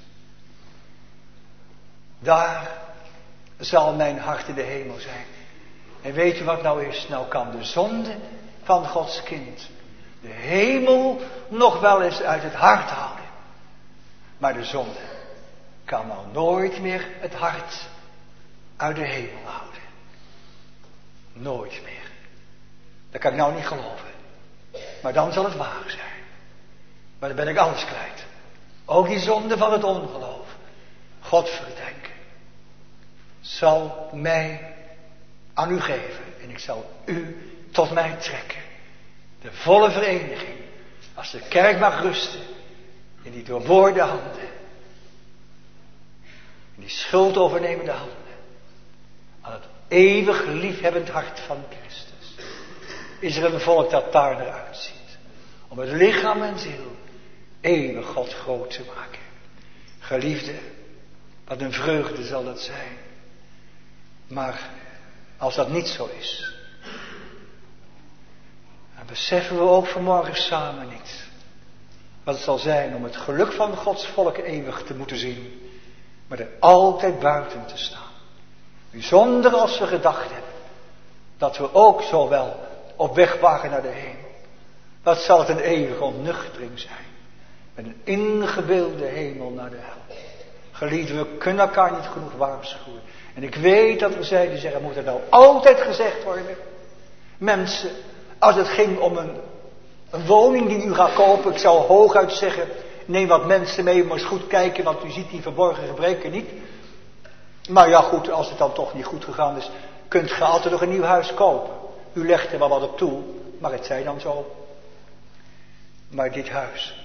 Daar zal mijn hart in de hemel zijn. En weet je wat nou is? Nou kan de zonde van Gods kind de hemel nog wel eens uit het hart houden. Maar de zonde kan nou nooit meer het hart uit de hemel houden. Nooit meer. Dat kan ik nou niet geloven. Maar dan zal het waar zijn. Maar dan ben ik alles kwijt. Ook die zonde van het ongeloof. God verdenken. Zal mij aan u geven. En ik zal u tot mij trekken. De volle vereniging. Als de kerk mag rusten. In die doorboorde handen. In die schuldovernemende handen. Aan het eeuwig liefhebbend hart van Christus. Is er een volk dat daar naar uitziet. Om het lichaam en ziel eeuwig God groot te maken. Geliefde, wat een vreugde zal dat zijn. Maar als dat niet zo is, dan beseffen we ook vanmorgen samen niet wat het zal zijn om het geluk van Gods volk eeuwig te moeten zien, maar er altijd buiten te staan. Bijzonder als we gedacht hebben dat we ook zo wel op weg waren naar de hemel. Wat zal het een eeuwige ontnuchtering zijn. Met een ingebeelde hemel naar de hel. Geliefden, we kunnen elkaar niet genoeg waarschuwen. En ik weet dat er zijn die zeggen, moet er nou altijd gezegd worden. Mensen, als het ging om een woning die u gaat kopen. Ik zou hooguit zeggen, neem wat mensen mee, maar eens goed kijken, want u ziet die verborgen gebreken niet. Maar ja goed, als het dan toch niet goed gegaan is, kunt je altijd nog een nieuw huis kopen. U legt er wel wat op toe, maar het zij dan zo. Maar dit huis,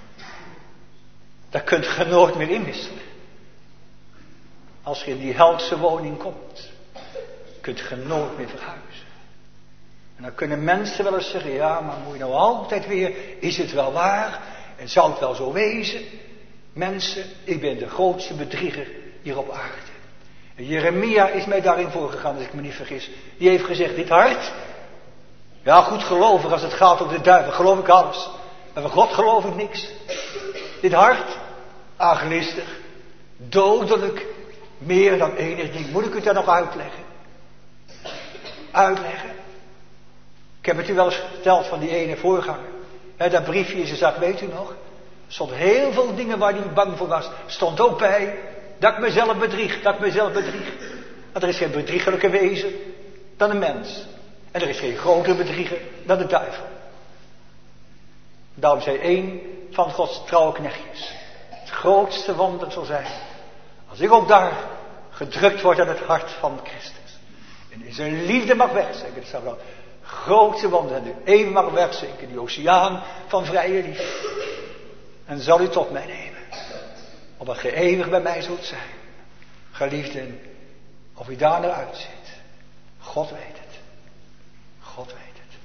daar kunt je nooit meer inwisselen. Als je in die helse woning komt, kunt je nooit meer verhuizen. En dan kunnen mensen wel eens zeggen, ja, maar moet je nou altijd weer, is het wel waar? En zou het wel zo wezen? Mensen, ik ben de grootste bedrieger hier op aarde. En Jeremia is mij daarin voorgegaan, als ik me niet vergis. Die heeft gezegd, dit hart, ja goed gelovig als het gaat om de duivel, geloof ik alles. Maar van God geloof ik niks. Dit hart, agelistig, dodelijk, meer dan enig ding. Moet ik het daar nog uitleggen? Uitleggen? Ik heb het u wel eens verteld van die ene voorganger. Dat briefje in zijn zak, weet u nog? Er stond heel veel dingen waar hij bang voor was. Stond ook bij dat ik mezelf bedrieg, dat ik mezelf bedrieg. Want er is geen bedriegelijke wezen dan een mens. En er is geen grotere bedrieger dan de duivel. Daarom zei één van Gods trouwe knechtjes, het grootste wonder zal zijn, als ik ook daar gedrukt word aan het hart van Christus. En in zijn liefde mag wegzinken, dat zou wel grootste wonder en u even mag wegzinken, die oceaan van vrije liefde. En zal u tot mij nemen, opdat gij eeuwig bij mij zult zijn. Geliefden, of u daar naar uitziet, God weet het. God weet het.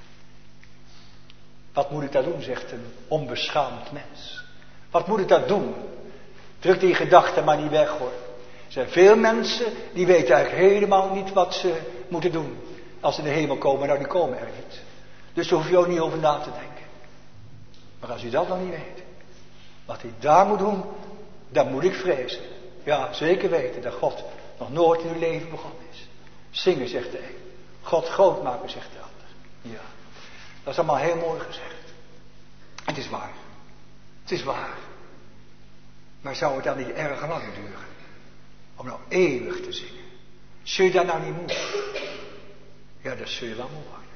Wat moet ik daar doen, zegt een onbeschaamd mens. Wat moet ik daar doen? Druk die gedachten maar niet weg hoor. Er zijn veel mensen die weten eigenlijk helemaal niet wat ze moeten doen. Als ze in de hemel komen, nou die komen er niet. Dus daar hoef je ook niet over na te denken. Maar als u dat nog niet weet, wat u daar moet doen, dan moet ik vrezen. Ja, zeker weten dat God nog nooit in uw leven begonnen is. Zingen, zegt de een. God groot maken, zegt de ander. Ja, dat is allemaal heel mooi gezegd. Het is waar. Het is waar. Maar zou het dan niet erg lang duren? Om nou eeuwig te zingen. Zul je daar nou niet moe? Ja, dat zul je wel moe worden.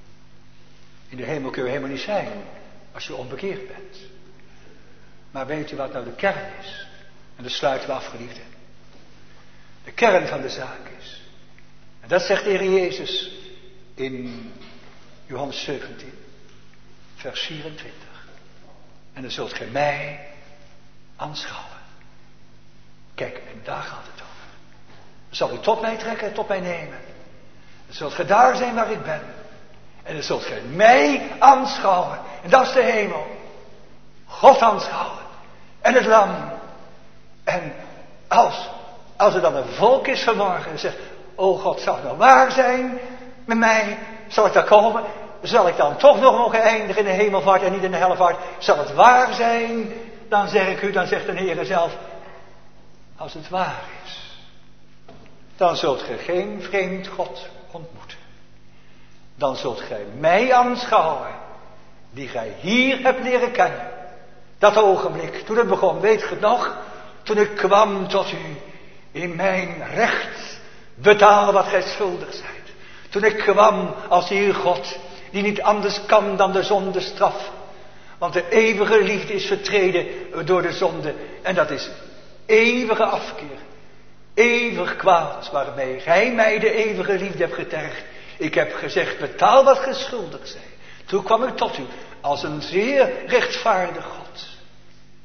In de hemel kun je helemaal niet zijn als je onbekeerd bent. Maar weet u wat nou de kern is? En dat sluiten we af, geliefden. De kern van de zaak is. En dat zegt de Heer Jezus in Johannes 17, vers 24. En dan zult gij mij aanschouwen. Kijk, en daar gaat het over. Dan zal u tot mij trekken en tot mij nemen. Dan zult gij daar zijn waar ik ben. En dan zult gij mij aanschouwen. En dat is de hemel. God aanschouwen. En het lam. En als er dan een volk is vanmorgen en zegt, oh God, zal het nou waar zijn met mij? Zal ik daar komen? Zal ik dan toch nog mogen eindigen in de hemelvaart en niet in de hellevaart? Zal het waar zijn? Dan zeg ik u, dan zegt de Heer zelf, als het waar is, dan zult gij geen vreemd God ontmoeten. Dan zult gij mij aanschouwen, die gij hier hebt leren kennen. Dat ogenblik, toen het begon, weet je het nog? Toen ik kwam tot u, in mijn recht betalen wat gij schuldig zijt. Toen ik kwam als Heer God, die niet anders kan dan de zonde straf. Want de eeuwige liefde is vertreden door de zonde. En dat is eeuwige afkeer. Eeuwig kwaad waarmee gij mij de eeuwige liefde hebt getergd. Ik heb gezegd, betaal wat gij schuldig zijt. Toen kwam ik tot u als een zeer rechtvaardig God.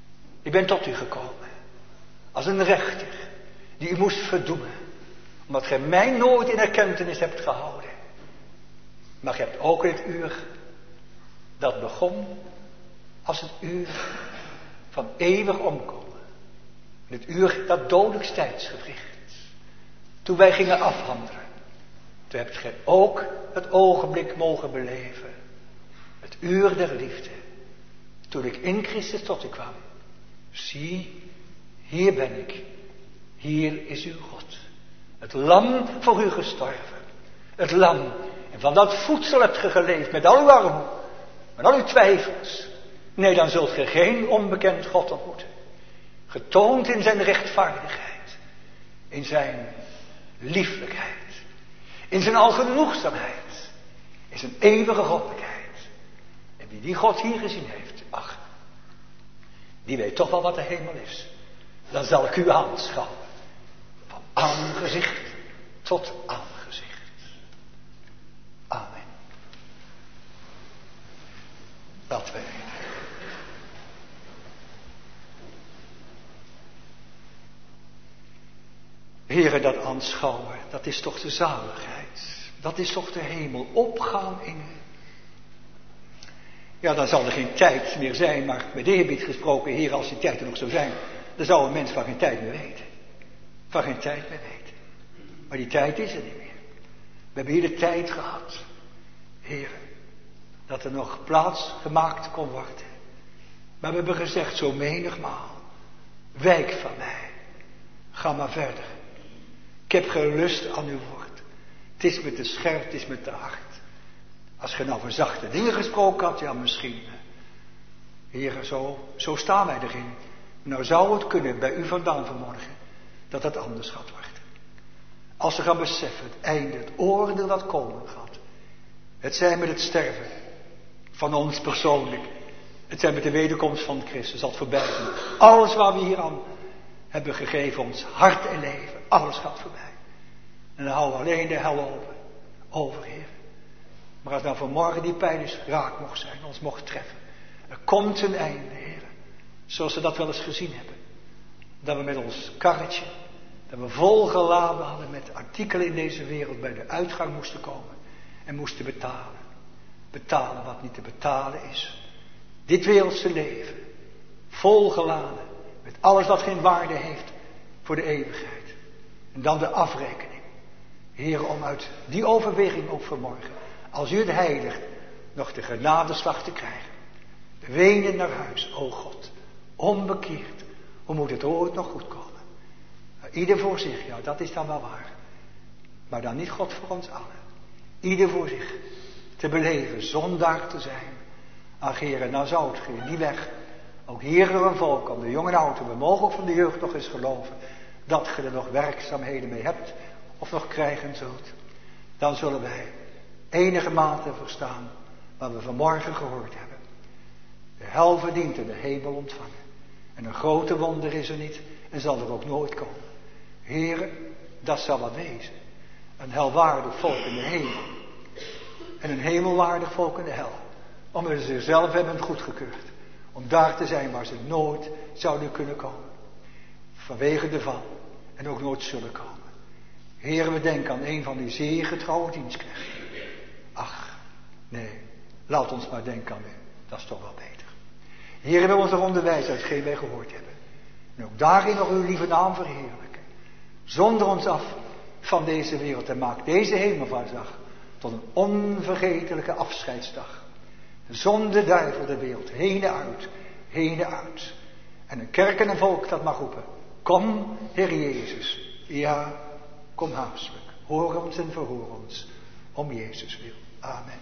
Ik ben tot u gekomen. Als een rechter die u moest verdoemen. Omdat gij mij nooit in erkentenis hebt gehouden. Maar gij hebt ook het uur dat begon als het uur van eeuwig omkomen. Het uur dat dodelijks tijdsgewricht. Toen wij gingen afhandelen. Toen hebt gij ook het ogenblik mogen beleven. Het uur der liefde. Toen ik in Christus tot u kwam. Zie, hier ben ik. Hier is uw God. Het lam voor u gestorven. Het lam. En van dat voedsel hebt ge geleefd met al uw armoede. Met al uw twijfels. Nee, dan zult ge geen onbekend God ontmoeten. Getoond in zijn rechtvaardigheid. In zijn lieflijkheid. In zijn algenoegzaamheid. In zijn eeuwige goddelijkheid. En wie die God hier gezien heeft, ach, die weet toch wel wat de hemel is. Dan zal ik u aanschouwen. Van aangezicht tot aangezicht. Amen. Laten we bidden. Heere, dat aanschouwen, dat is toch de zaligheid. Dat is toch de hemel. Opgaan in u. Ja, dan zal er geen tijd meer zijn, maar met de eerbied gesproken, Heer, als die tijd er nog zou zijn, dan zou een mens van geen tijd meer weten. Van geen tijd meer weten. Maar die tijd is er niet meer. We hebben hier de tijd gehad, Heer, dat er nog plaats gemaakt kon worden. Maar we hebben gezegd zo menigmaal, wijk van mij, ga maar verder. Ik heb gelust aan uw woord. Het is me te scherp, het is me te hard. Als je nou van zachte dingen gesproken had, ja misschien. Heer, zo staan wij erin. Nou zou het kunnen bij u vandaan vanmorgen, dat het anders gaat worden. Als we gaan beseffen, het einde, het oordeel dat komen gaat. Het zijn met het sterven van ons persoonlijk. Het zijn met de wederkomst van Christus, dat voorbij zijn. Alles waar we hier aan hebben gegeven, ons hart en leven, alles gaat voorbij. En dan houden we alleen de hel over, Heer. Maar als nou vanmorgen die pijl eens raak mocht zijn, ons mocht treffen. Er komt een einde, Heer. Zoals we dat wel eens gezien hebben. Dat we met ons karretje, dat we volgeladen hadden met artikelen in deze wereld, bij de uitgang moesten komen. En moesten betalen. Betalen wat niet te betalen is. Dit wereldse leven. Volgeladen met alles wat geen waarde heeft voor de eeuwigheid. En dan de afrekening. Heer, om uit die overweging ook vanmorgen, als u het heiligt, nog de genadeslag te krijgen. Wenen naar huis, o God, onbekeerd. Hoe moet het ooit nog goed komen? Ieder voor zich, ja, dat is dan wel waar. Maar dan niet God voor ons allen. Ieder voor zich te beleven, zondaar te zijn. Ach, Heer, nou zou het geen die weg. Ook hier door een volk, om de jonge en oude, we mogen ook van de jeugd nog eens geloven, dat je er nog werkzaamheden mee hebt, of nog krijgen zult. Dan zullen wij enige mate verstaan wat we vanmorgen gehoord hebben. De hel verdient en de hemel ontvangen. En een grote wonder is er niet en zal er ook nooit komen. Heren, dat zal wat wezen. Een helwaardig volk in de hemel. En een hemelwaardig volk in de hel. Omdat ze zichzelf hebben goedgekeurd. Om daar te zijn waar ze nooit zouden kunnen komen. Vanwege de val. En ook nooit zullen komen. Heren, we denken aan een van die zeer getrouwe dienstknechten. Ach, nee, laat ons maar denken aan u. Dat is toch wel beter. Heren, wil ons nog onderwijs uit hetgeen wij gehoord hebben. En ook daarin nog uw lieve naam verheerlijken. Zonder ons af van deze wereld. En maak deze hemelvaartsdag tot een onvergetelijke afscheidsdag. Zonder duivel de wereld. Heen en uit. En een kerk en een volk dat mag roepen. Kom, Heer Jezus. Ja, kom haastelijk. Hoor ons en verhoor ons. Om Jezus wil. Amen.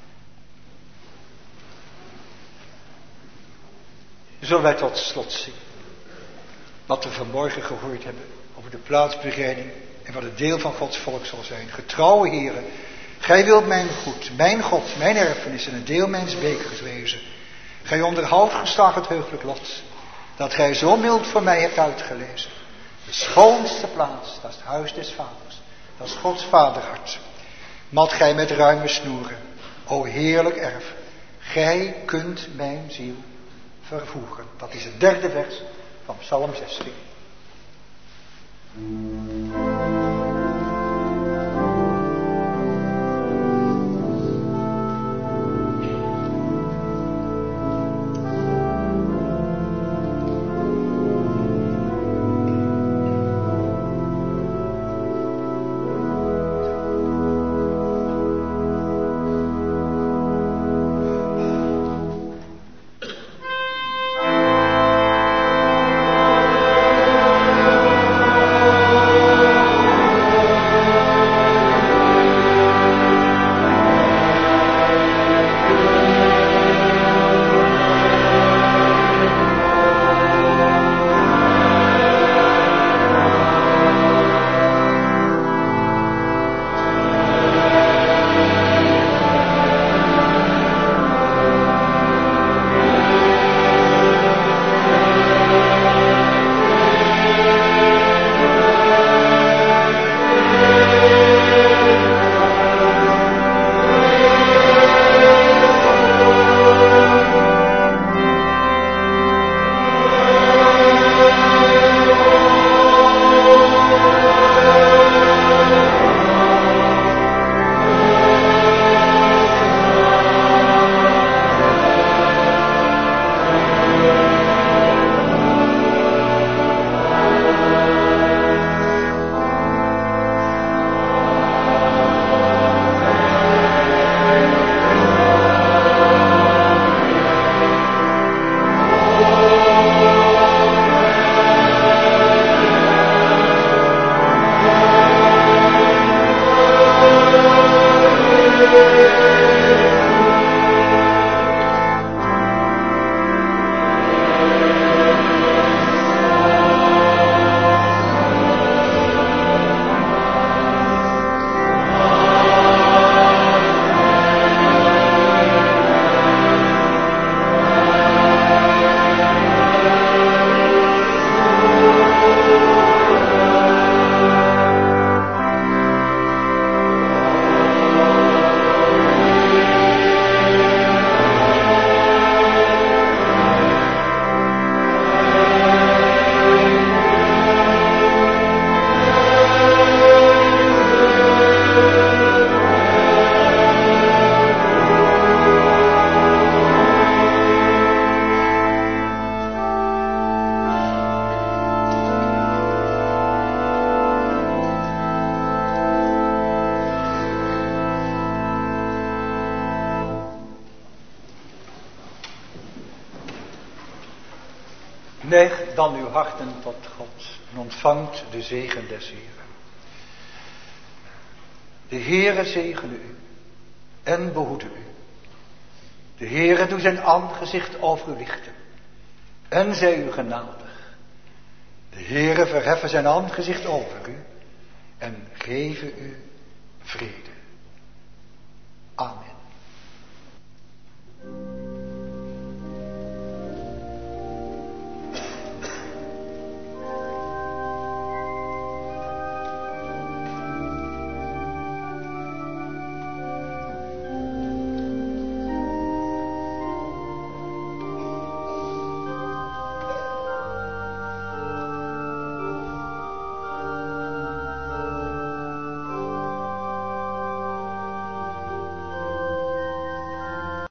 Zullen wij tot slot zien wat we vanmorgen gehoord hebben over de plaatsbereiding en wat het deel van Gods volk zal zijn. Getrouwe Heren, gij wilt mijn goed, mijn God, mijn erfenis en een deel mijns bekers wezen. Gij onderhoudt gestaag het heugelijk lot, dat gij zo mild voor mij hebt uitgelezen. De schoonste plaats, dat is het huis des vaders, dat is Gods vaderhart. Mat gij met ruime snoeren, o heerlijk erf, gij kunt mijn ziel vervoegen. Dat is het derde vers van Psalm 16. Neig dan uw harten tot God en ontvangt de zegen des Heeren. De Heere zegene u en behoede u. De Heere doet zijn aangezicht over u lichten en zij u genadig. De Heere verheffen zijn aangezicht over u en geven u vrede. Amen.